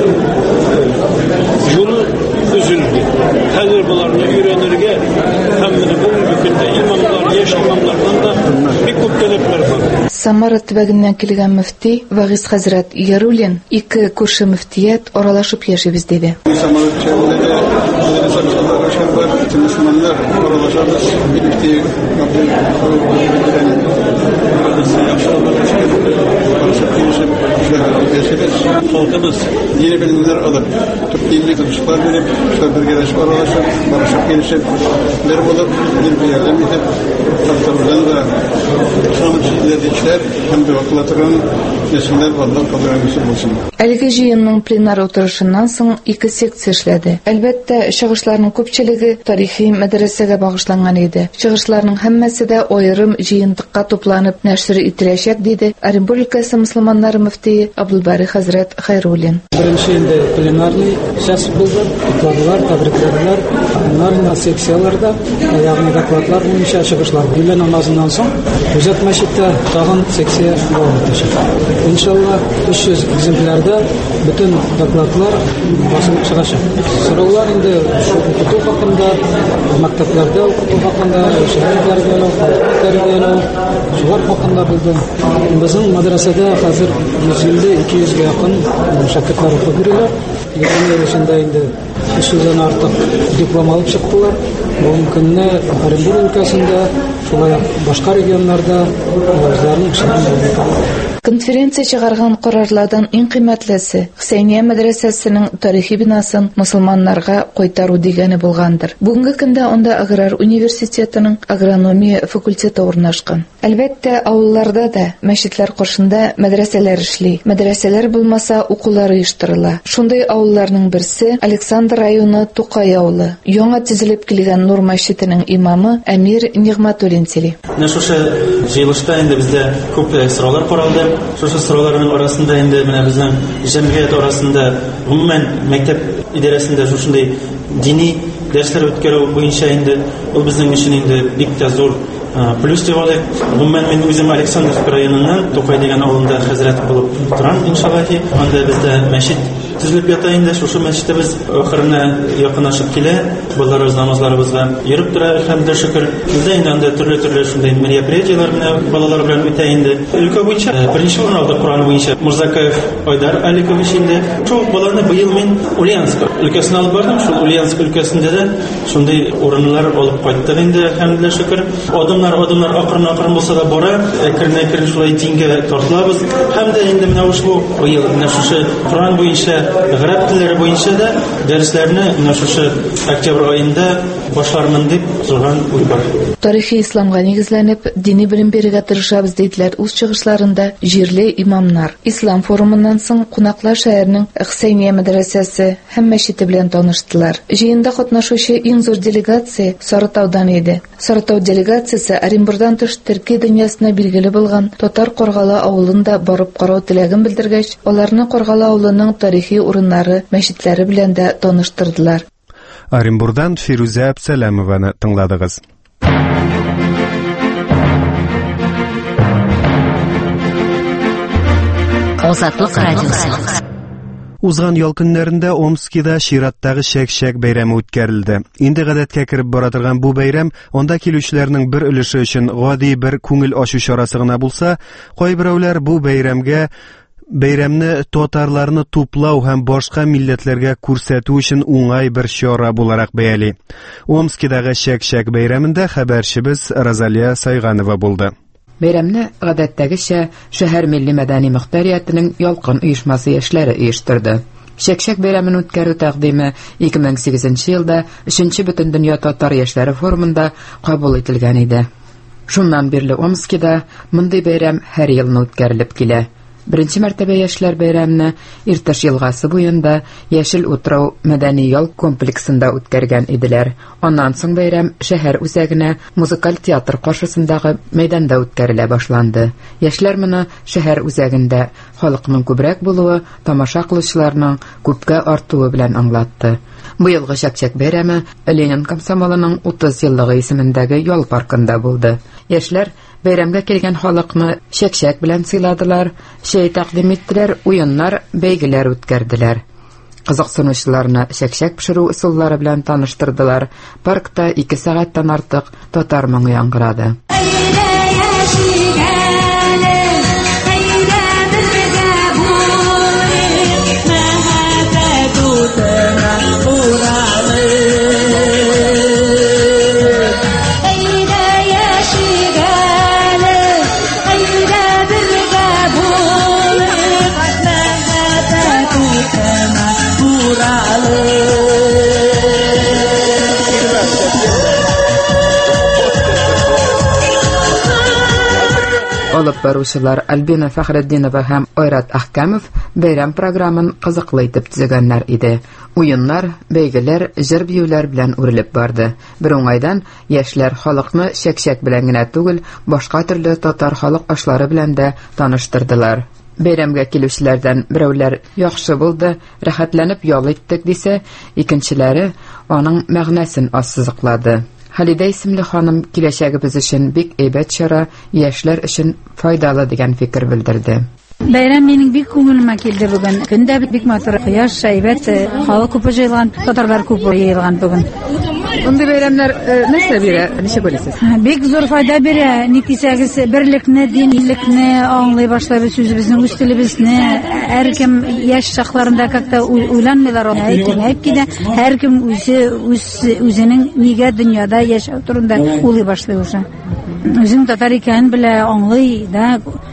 юлы үзелде. Хәзер буларны өйрәнергә һәм бүгенге көндә имамлар, яшь имамлардан да бик күп таләпләр бар. Самара төбәгеннән килгән мөфти Вагиз хәзрәт Ярулин ике күрше мөфтият аралашып яшибез диде. Самара төбәгендә мөселманнар аралашабыз, биректи халкыбыз дини белемнәр алып, төп динлек кылышлар белеп, шәһәргәләшеп аралашып, барышып килешеп, бер булып, бер ярдәм итеп, тапшырылган да шәһәрләр һәм вакытлардан яшьләр вакытлар программасы булсын. Әлеге җыенның пленар утырышыннан соң 2 секция эшләде. Әлбәттә, чыгышларның күпчелеге тарихи мәдрәсәгә багышланган иде. Чыгышларның һәммәсе дә аерым җыентыкка тупланып нәшр ителәчәк диде Оренбург өлкәсе мөселманнары мөфтие Абдулбари хәзрәт Хайруллин. Беренче инде пленарный час булды. Докладлар, тәбрикләрләр, пленарный секцияларда ягъни докладлар буенча чыгышлар белән намазыннан соң Үзәк мәчеттә тагын секция дәвам итәчәк. Иншалла 300 экземплярда бөтен докладлар басылып чыгачак. Сораулар инде укыту хакында, мәктәпләрдә укыту хакында, шәһәрләрдә тәрбияләү, шулар хакында булды. Безнең мәдрәсәдә хәзер 150-200-гә якын шәкертләр укып йөриләр. Ягъни ошында инде 300-дән артык диплом алып чыктылар. Бүгенге көнне Оренбург өлкәсендә, шулай башка регионнарда үзләренең эшләрен башкаралар. Конференция чыгарган карарлардан иң кыйммәтлесе Хөсәйния мәдрәсәсенең тарихи бинасын мөселманнарга кайтару дигәне булгандыр. Бүгенге көндә анда Аграр университетының агрономия факультеты урнашкан. Әлбәттә, авылларда да мәчетләр каршында мәдрәсәләр эшли. Мәдрәсәләр булмаса, укулар оештырыла. Шундый авылларның берсе Александр районы Тукай авылы. Яңа төзелеп килгән Нур мәчетенең имамы Әмир Нигъматуллин сөйли. Шушы җыелышта инде бездә күп сораулар каралды. Шушы сорауларның арасында инде менә безнең җәмгыять арасында гомумән мәктәп идарәсендә шушындый дини дәресләр үткәрү буенча инде ул безнең өчен инде бик тә зур плюс дип алыйк. Гомумән мин үзем Александровск районыннан Тукай дигән авылда хәзрәт булып торам, иншаллаһи. Анда бездә мәчет төзелеп ята инде. Шушы мәчетебез ахырына якынлашып килә. Балаларыбыз намазларыбызга йөреп тора, әлхәмдүлилләһ шөкер. Бездә инде анда төрле шундай мероприятиялар менә балалар белән үтә инде. Өлкә буенча беренче урын алды Коран буенча Мурзакаев Айдар Аликович инде. Шул баланы быел мин Ульяновск өлкәсенә алып бардым. Шул Ульяновск өлкәсендә дә шундай урыннар алып кайттык инде, әлхәмдүлилләһ шөкер. Адымнар акрын булса да бара, әкрен шулай дингә тартылабыз. Һәм дә инде менә ушул быел менә шушы Коран буенча, гарәп телләре буенча да дәресләрне менә шушы октябрь аенда башлармын дип торган уй бар. Тарихи исламга нигезләнеп, дини белем бирергә тырышабыз диделәр үз чыгышларында җирле имамнар. Ислам форумыннан соң кунаклар шәһәрнең Хөсәйния мәдрәсәсе һәм мәчете белән таныштылар. Җыенда катнашучы иң зур делегация Сарытаудан иде. Сарытау делегациясе Оренбургдан тыш Төрки дөньясына билгеле булган Татар Каргалы авылында барып карау теләген белдергәч, аларны Каргалы авылының тарихи урыннары, мәчетләре белән дә таныштырдылар. Оренбургдан Фируза Әбсәләмованы тыңладыгыз. Азатлык радиосы. Узган ял көннәрендә Омскида чираттагы Шәк-Шәк бәйрәме үткәрелде. Инде гадәткә кереп бара торган бу бәйрәм анда килүчеләрнең бер өлеше өчен гади бер күңел ачу чарасы гына булса, кайберәүләр бу бәйрәмне татарларны туплау һәм башка милләтләргә күрсәтү өчен уңай бер чара буларак бәяли. Омскидагы Шәк-Шәк бәйрәмендә хәбәрчебез Розалия Сайганова булды. Бәйрәмне гадәттәгечә шәһәр милли мәдәни мөхтәриятының ялкын оешмасы яшьләре оештырды. Шәк-Шәк бәйрәмен үткәрү тәкъдиме 2008 елда 3-нче Бөтендөнья татар яшьләре форумында кабул ителгән иде. Шуннан бирле Омскида мондый бәйрәм һәр елны үткәрелеп килә. Беренче мәртәбә яшьләр бәйрәмене Иртеш елгасы буенда Яшел утрау мәдәни ял комплексында үткәргән иделәр. Аннан соң бәйрәм шәһәр үзәгенә музыкаль театр каршысындагы мәйданда үткәрелә башланды. Яшьләр моны шәһәр үзәгендә халыкның күбрәк булуы, тамаша кылучыларның күпкә артуы белән аңлатты. Быелгы Шәк-Шәк бәйрәме Ленин комсомолының 30 еллыгы исемендәге ял паркында булды. Яшьләр бәйрәмгә килгән халыкны Шәк-Шәк белән сыйладылар, чәй тәкъдим иттеләр, уеннар, бәйгеләр үткәрделәр. Кызыксынучыларны Шәк-Шәк пешерү усуллары белән таныштырдылар. Паркта 2 сәгатьтән артык татар моңы яңгырады. Алып баручылар Альбина Фәхретдинова һәм Айрат Ахкамов бәйрәм программын кызыклы итеп төзегәннәр иде. Уеннар, бәйгеләр, җыр-биюләр белән үрелеп барды. Бер уңайдан яшьләр халыкны Шәк-Шәк белән генә түгел, башка төрле татар халык ашлары белән дә таныштырдылар. Бәйрәмгә килүчеләрдән берәүләр яхшы булды, рәхәтләнеп ял иттек дисә, икенчеләре аның мәгънәсен ассызыклады. Халида исемле ханым киләчәгебез өчен бик әйбәт чара, яшьләр өчен файдалы дигән фикер белдерде. Бәйрәм минең бик күңелемә килде бүгән. Көндә бик матур, кояш, әйбәт, халык күп җыелган, татарлар күп җыелган бүгән. Мондый бәйрәмнәр нәрсә бирә? Ничек беләсез? Бик зур файда бирә. Ник дисәгез, берлекне, динлекне аңлый башлабыз, үзебезнең үз телебезне. Һәркем яшь чакларында как-то уйланмыйлар, әйтеп китә. Һәркем үзенең нигә дөньяда яшәү турында уйлый башлый уже. Үзең татар икәнен белә, аңлый да.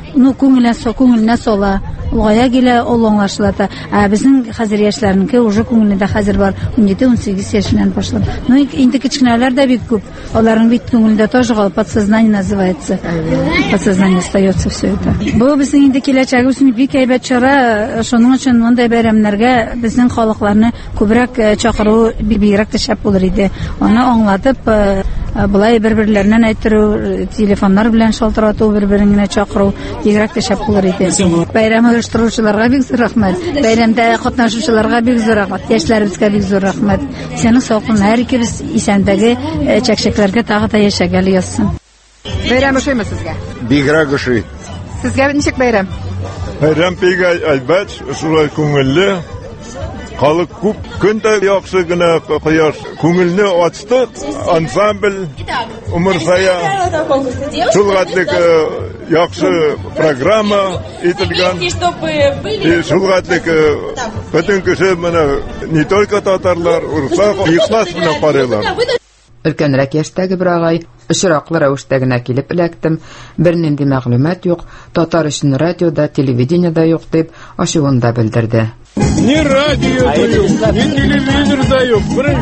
Күңеленә сала, угая килә, ул аңлашылата. Безнең хәзер яшьләрнеке уже күңелендә хәзер бар 17-18 яшеннән башлап. Ну инде кичкенәләр дә бик күп. Аларның бит күңелендә тоже подсознание называется. Подсознание остается все это. Бу безнең инде киләчәгебез бик әйбәт чара. Шуның өчен мондай бәйрәмнәргә безнең халыкларны күбрәк чакыру бигрәк тә шәп булыр иде. Аны аңлатып, булай бер-берләреннән әйттерү, телефоннар белән шалтырату, бер-береңне чакыру бигрәк тә шәп булыр иде. Бәйрәм оештыручыларга бик зур рәхмәт. Бәйрәмдә катнашучыларга бик зур рәхмәт. Яшьләребезгә бик зур рәхмәт. Сәнең саклыгын һәр икебез исәндәге чәкчәкләргә тагы да яшәгәле язсын. Бәйрәм ошыймы сезгә? Бигрәк ошый. Сезгә ничек бәйрәм? Бәйрәм бик әйбәт, шулай күңелле. Халык күп, көндә яхшы гына кояш, күңелне ачты, ансамбль умыр сая. Шулгатлык яхшы программа ителгән. Шулгатлык бөтен кеше менә не только татарлар, урыслар, ихлас белән карыйлар. Өлкәнрәк яшьтәге бер агай очраклы рәвештә генә килеп эләктем. Бернинди мәгълүмат юк, татар өчен радиода, телевидениедә юк дип ачуын да белдерде. Ни радио, ни телевизорда юк,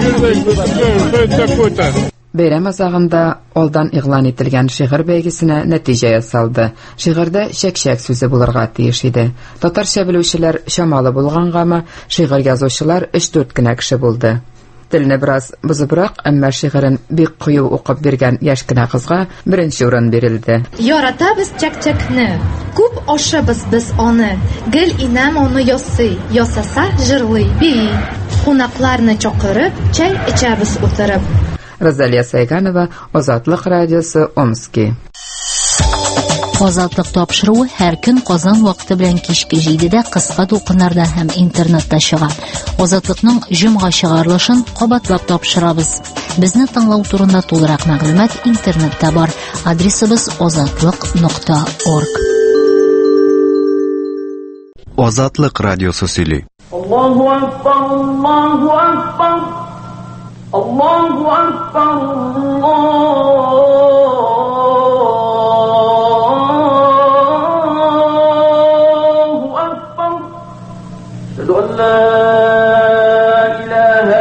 бер такой-то. Бәйрәм азагында алдан игълан ителгән шигырь бәйгесенә нәтиҗә ясалды. Шигырьдә Шәк-Шәк сүзе булырга тиеш иде. Татарча белүчеләр чамалы булгангамы, шигырь язучылар 3-4 кенә кеше булды. Телне бераз бузыбрак, әмма шигырен бик кыю укып биргән яшь кенә кызга беренче урын бирелде. Яратабыз Шәк-Шәкне, күп ашабыз без аны. Гел инәм аны ясый, ясаса җырлый бии. Кунакларны чакырып, чәй эчәбез утырып. Розалия Сайганова, Азатлык радиосы, Омски. Азатлык тапшыруы һәр көн Казан вакыты белән кичке 7-дә кыска тулкыннарда һәм интернетта чыга. Азатлыкның җомга чыгарылышын кабатлап тапшырабыз. Безне тыңлау турында тулырак мәгълүмат интернетта бар. Адресыбыз azatlyk.org. Азатлык радиосы сөйли. Аллаһу акбар, Аллаһу акбар. Аллаһу акбар. Аллаһу акбар. Ашһаду ан ла илаһа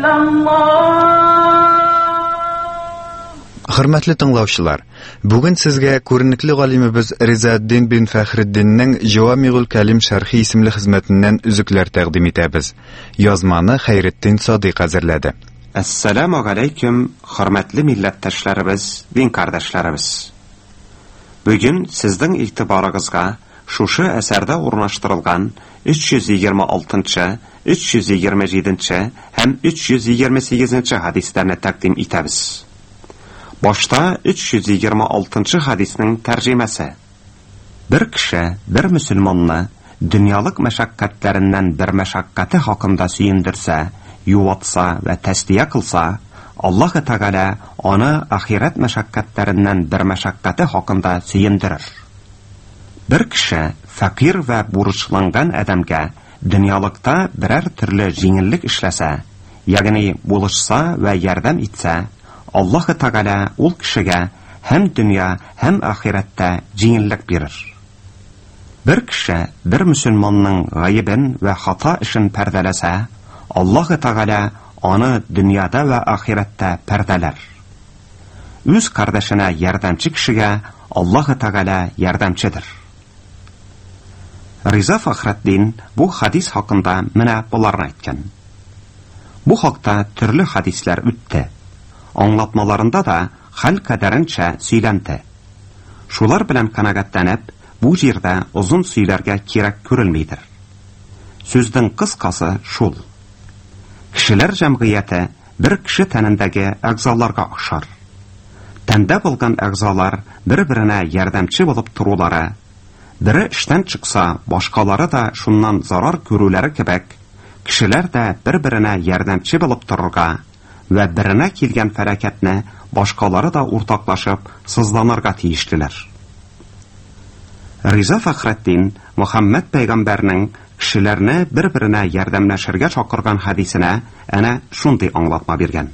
илляллаһ. Хөрмәтле тыңлаучылар, бүген сезгә күренекле галимебез Ризаэддин бин Фәхреддиннең Җавамигул Калим шәрхи исемле хезмәтеннән үзекләр тәкъдим итәбез. Язманы Хәйретдин Садыйк әзерләде. Ассаламу алейкум, хөрмәтле милләттәшләребез, дин кардәшләребез. Бүген сезнең игътибарыгызга шушы әсәрдә урнаштырылган 326-нчы, 327-нче һәм 328-нче хадисләрне тәкъдим итәбез. Башта 326-нчы хадисның тәрҗемәсе. Бер кеше, бер мөселманны дөньялык мәшәккатьләреннән бер мәшәккате хакында сөендерсә, юатса ва тәсдия кылса, Аллаһ Тәгалә аны ахират мәшәккатьләреннән бер мәшәккате хакында сөендерер. Бер кеше фәкир ва бурычланган адәмгә дөньялыкта берәр төрле җиңеллек эшләсә, ягъни булышса ва ярдәм итсә, Аллаһ Тәгалә ул кешегә һәм дөнья, һәм ахиратта җиңеллек бирер. Бер кеше бер мөселманның гаебен ва хата эшен пәрдәләсә, Аллаһ Тәгалә аны дөньяда ва ахиратта пәрдәләр. Үз кардәшенә ярдәмче кешегә Аллаһ Тәгалә ярдәмчедер. Риза Фәхреддин бу хадис хакында менә буларны әйткән. Бу хакта төрле хадислар үтте. Аңлатмаларында да хәл кадәренчә сөйләнде. Шулар белән канагатьләнеп, бу җирдә озын сөйләргә кирәк күрелмидер. Сүзнең кыскасы шул. Кешеләр җәмгыяте бер кеше тәнендәге әгъзаларга охшар. Тәндә булган әгъзалар бер-беренә ярдәмче булып торулары, бире эштән чыкса, башкалары да шуннан зарар күрүләре кебек, кешеләр дә бер-беренә ярдәмче булып торырга ва беренә килгән фәракәтне башкалары да уртаклашып сызланырга тиешлеләр. Риза Фәхреддин Мөхәммәд пәйгамбәрнең кешеләрне бер-беренә ярдәмләшергә чакырган хадисенә әнә шундый аңлатма биргән.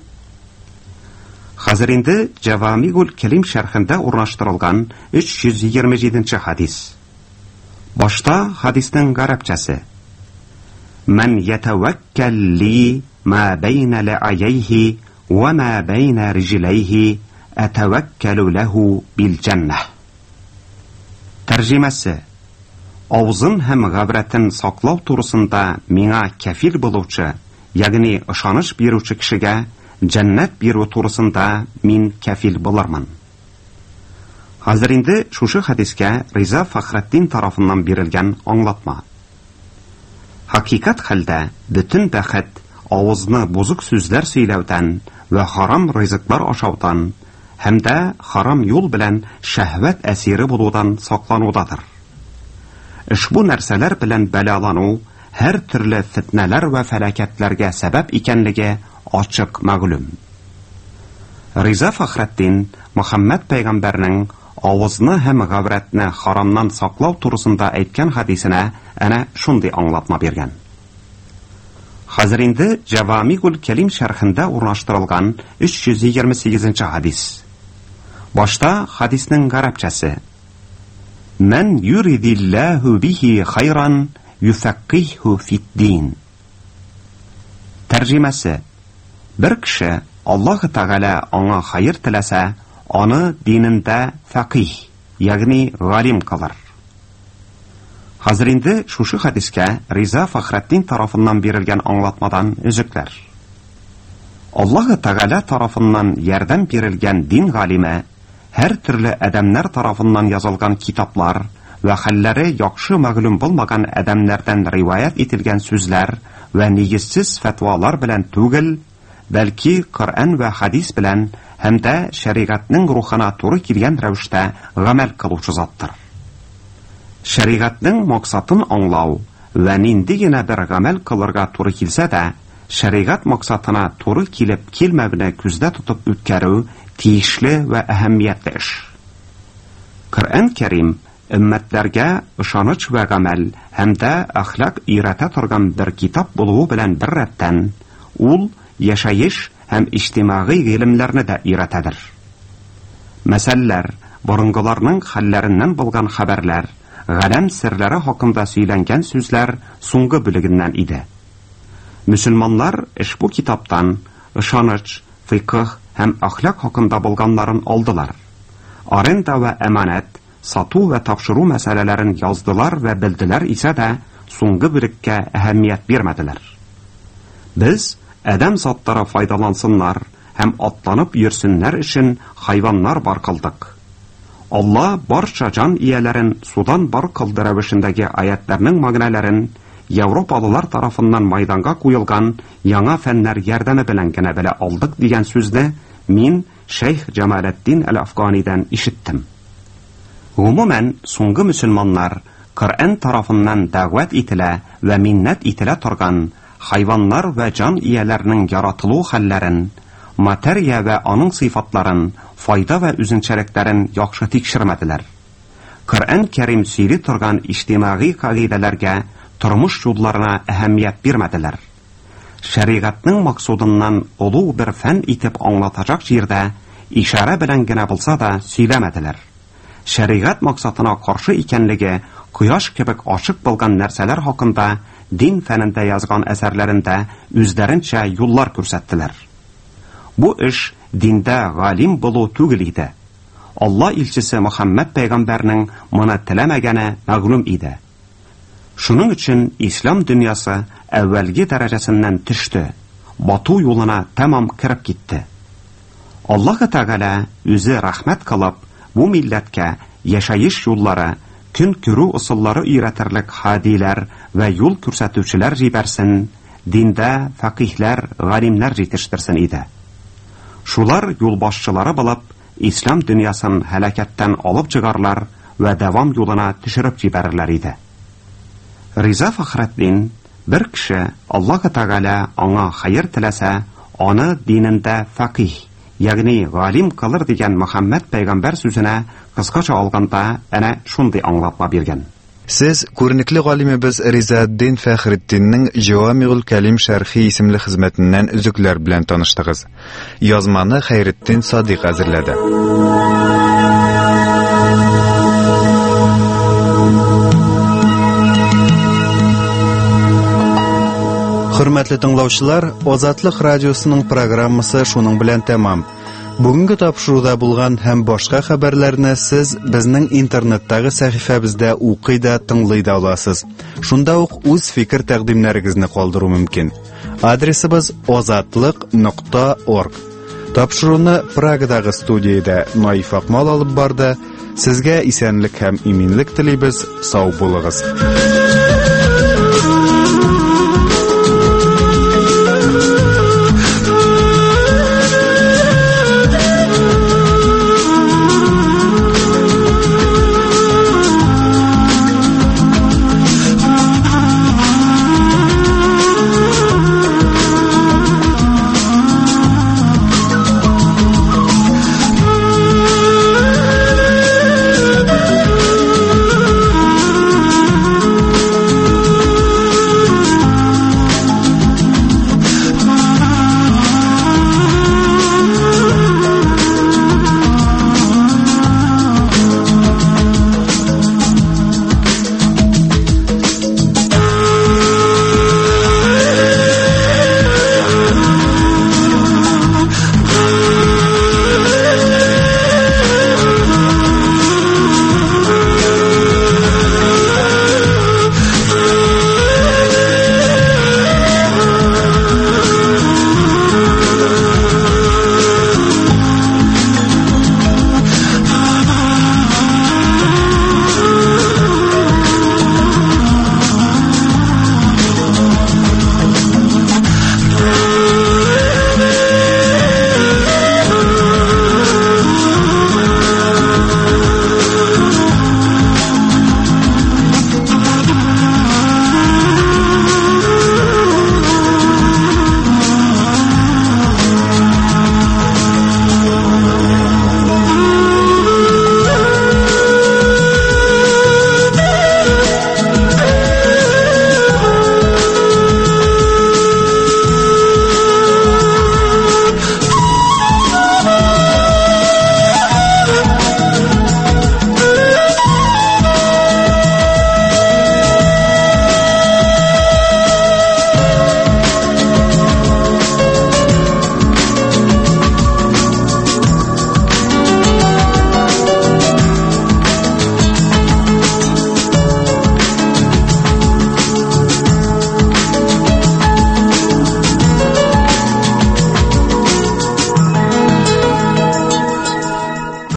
Хәзер инде Җавамигул Калим шәрхендә урнаштырылган 327-нче хадис. Башта хадисның гарәпчәсе: "Ман ятаваккал ли ма бәйнә лә'аййhi ва ма бәйнә риҗлайhi атаваккалу лаху бил җаннah." Тәрҗемәсе: Авызын һәм гаврәтен саклау турысында миңа кәфил булучы, ягъни ышаныш бирүче кешегә җәннәт бирү турысында мин кәфил булырмын. Хәзер инде шушы хадискә Риза Фәхреддин тарафыннан бирелгән аңлатма. Хакыйкать хәлдә бөтен бәхет авызны бузык сүзләр сөйләүдән ва харам ризыклар ашаудан һәм дә харам юл белән шәһвәт әсире булудан сакланудадыр. Ушбу нәрсәләр белән бәлалану һәр төрле фитнәләр ва фәлакәтләргә сәбәп икәнлеге ачык мәгълүм. Риза Фәхреддин Мөхәммәд пәйгамбәрнең авызны һәм гаврәтне харамнан саклау турысында әйткән хадисенә әнә шундый аңлатма биргән. Хәзер инде Җавамигул Калим шәрхендә урнаштырылган 328-нче хадис. Башта хадисның гарәпчәсе: "Ман юридиллаху бихи хайран юфаққиху фид-дин." Тәрҗемәсе: Бер кеше Аллаһ Тәгалә аңа хәер теләсә, аны динендә фақих, ягъни галим кылыр. Хәзер инде шушы хадискә Риза Фәхреддин тарафыннан бирелгән аңлатмадан үзекләр. Аллаһ Тәгалә тарафыннан ярдәм бирелгән дин галиме һәр төрле адәмнәр тарафыннан язылган китаплар ва хәлләре яхшы мәгълүм булмаган адәмнәрдән риваят ителгән сүзләр ва нигезсез фатвалар белән түгел, бәлки Коръән ва хадис белән һәм дә шәригатьнең рухына туры килгән рәвештә гамәл кылучы заттыр. Шәригатьнең максатын аңлау ва нинди генә бер гамәл кылырга туры килсә дә, шәригат максатына туры килеп килмәвенә күздә тотып үткәрү тиешле ва әһәмиятле эш. Коръән Кәрим өммәтләргә ышаныч ва гамәл һәм дә әхлак өйрәтә торган бер китап булуы белән бер рәттән, ул яшәеш һәм иҗтимагый гыйлемләрне дә өйрәтәдер. Мәсәлләр, борынгыларның хәлләреннән булган хәбәрләр, галәм серләре хакында сөйләнгән сүзләр соңгы бүлегеннән иде. Мөселманнар ошбу китаптан ышаныч, фикх һәм әхлак хакында булганнарын алдылар. Аренда ва әманат, сату ва тапшыру мәсьәләләрен яздылар ва белделәр исә дә соңгы бүлеккә әһәмият бирмәделәр. Без адәм заттары файдалансыннар һәм атланып йөрсеннәр өчен хайваннар бар кылдык. Алла барча җан ияләрен судан бар кылды рәвешендәге аятларның мәгънәләрен Европалылар тарафыннан майданга куелган яңа фәннәр ярдәме белән генә белә алдык дигән сүзне мин Шейх Җамалетдин әл-Афганидан ишеттем. Гомумән, соңгы мөселманнар Коръән тарафыннан дәгъват ителә ва миннәт ителә торган хайваннар ва җан ияләренең яратылу хәлләрен, материя ва аның сыйфатларын, файда ва үзенчәлекләрен яхшы тикшермәделәр. Коръән Кәрим сөйли торган иҗтимагый кагыйдәләргә, тормыш юлларына әһәмият бирмәделәр. Шәригатьнең максудыннан олуг бер фән итеп аңлатачак җирдә ишара белән генә булса да сөйләмәделәр. Шәригат максатына каршы икәнлеге кояш кебек ачык булган нәрсәләр хакында дин фәнендә язган әсәрләрендә үзләренчә юллар күрсәттеләр. Бу эш диндә галим булу түгел иде. Алла илчесе Мөхәммәд пәйгамбәрнең моны теләмәгәне мәгълүм иде. Шуның өчен ислам дөньясы әввәлге дәрәҗәсеннән төште, бату юлына тәмам кирип китте. Аллаһ Тәгалә үзе рәхмәт кылып, бу милләткә яшәеш юллары, көн күрү усуллары өйрәтерлек хадиләр ва юл күрсәтүчеләр җибәрсен, диндә фақиһләр, галимнәр җитештерсен иде. Шулар юлбашчылары булып, ислам дөньясын һәлакәттән алып чыгарлар ва дәвам юлына төшереп җибәрерләр иде. Риза Фахретдин бер кеше Аллаһ Тәгалә аңа хәер теләсә, аны динендә фақих, ягъни галим кылыр дигән Мөхәммәд пәйгамбәр сүзенә кыскача алганда әнә шундый аңлатма биргән. Сез күренекле галимебез Ризаэддин Фәхретдиннең Җавамигул Кәлим шәрхи исемле хезмәтеннән үзекләр белән таныштыгыз. Язманы Хәйретдин Садыйк әзерләде. Хөрмәтле тыңлаучылар, Азатлык радиосының программасы шуның белән тәмам. Бүгенге тапшыруда булган һәм башка хәбәрләрне сез безнең интернеттагы сәхифәбездә укый да, тыңлый да аласыз. Шунда ук үз фикер тәкъдимнәрегезне калдыру мөмкин. Адресыбыз azatlyk.org. Тапшыруны Прагадагы студиядә Наиф Акмал алып барды. Сезгә исәнлек һәм иминлек телибез. Сау булыгыз.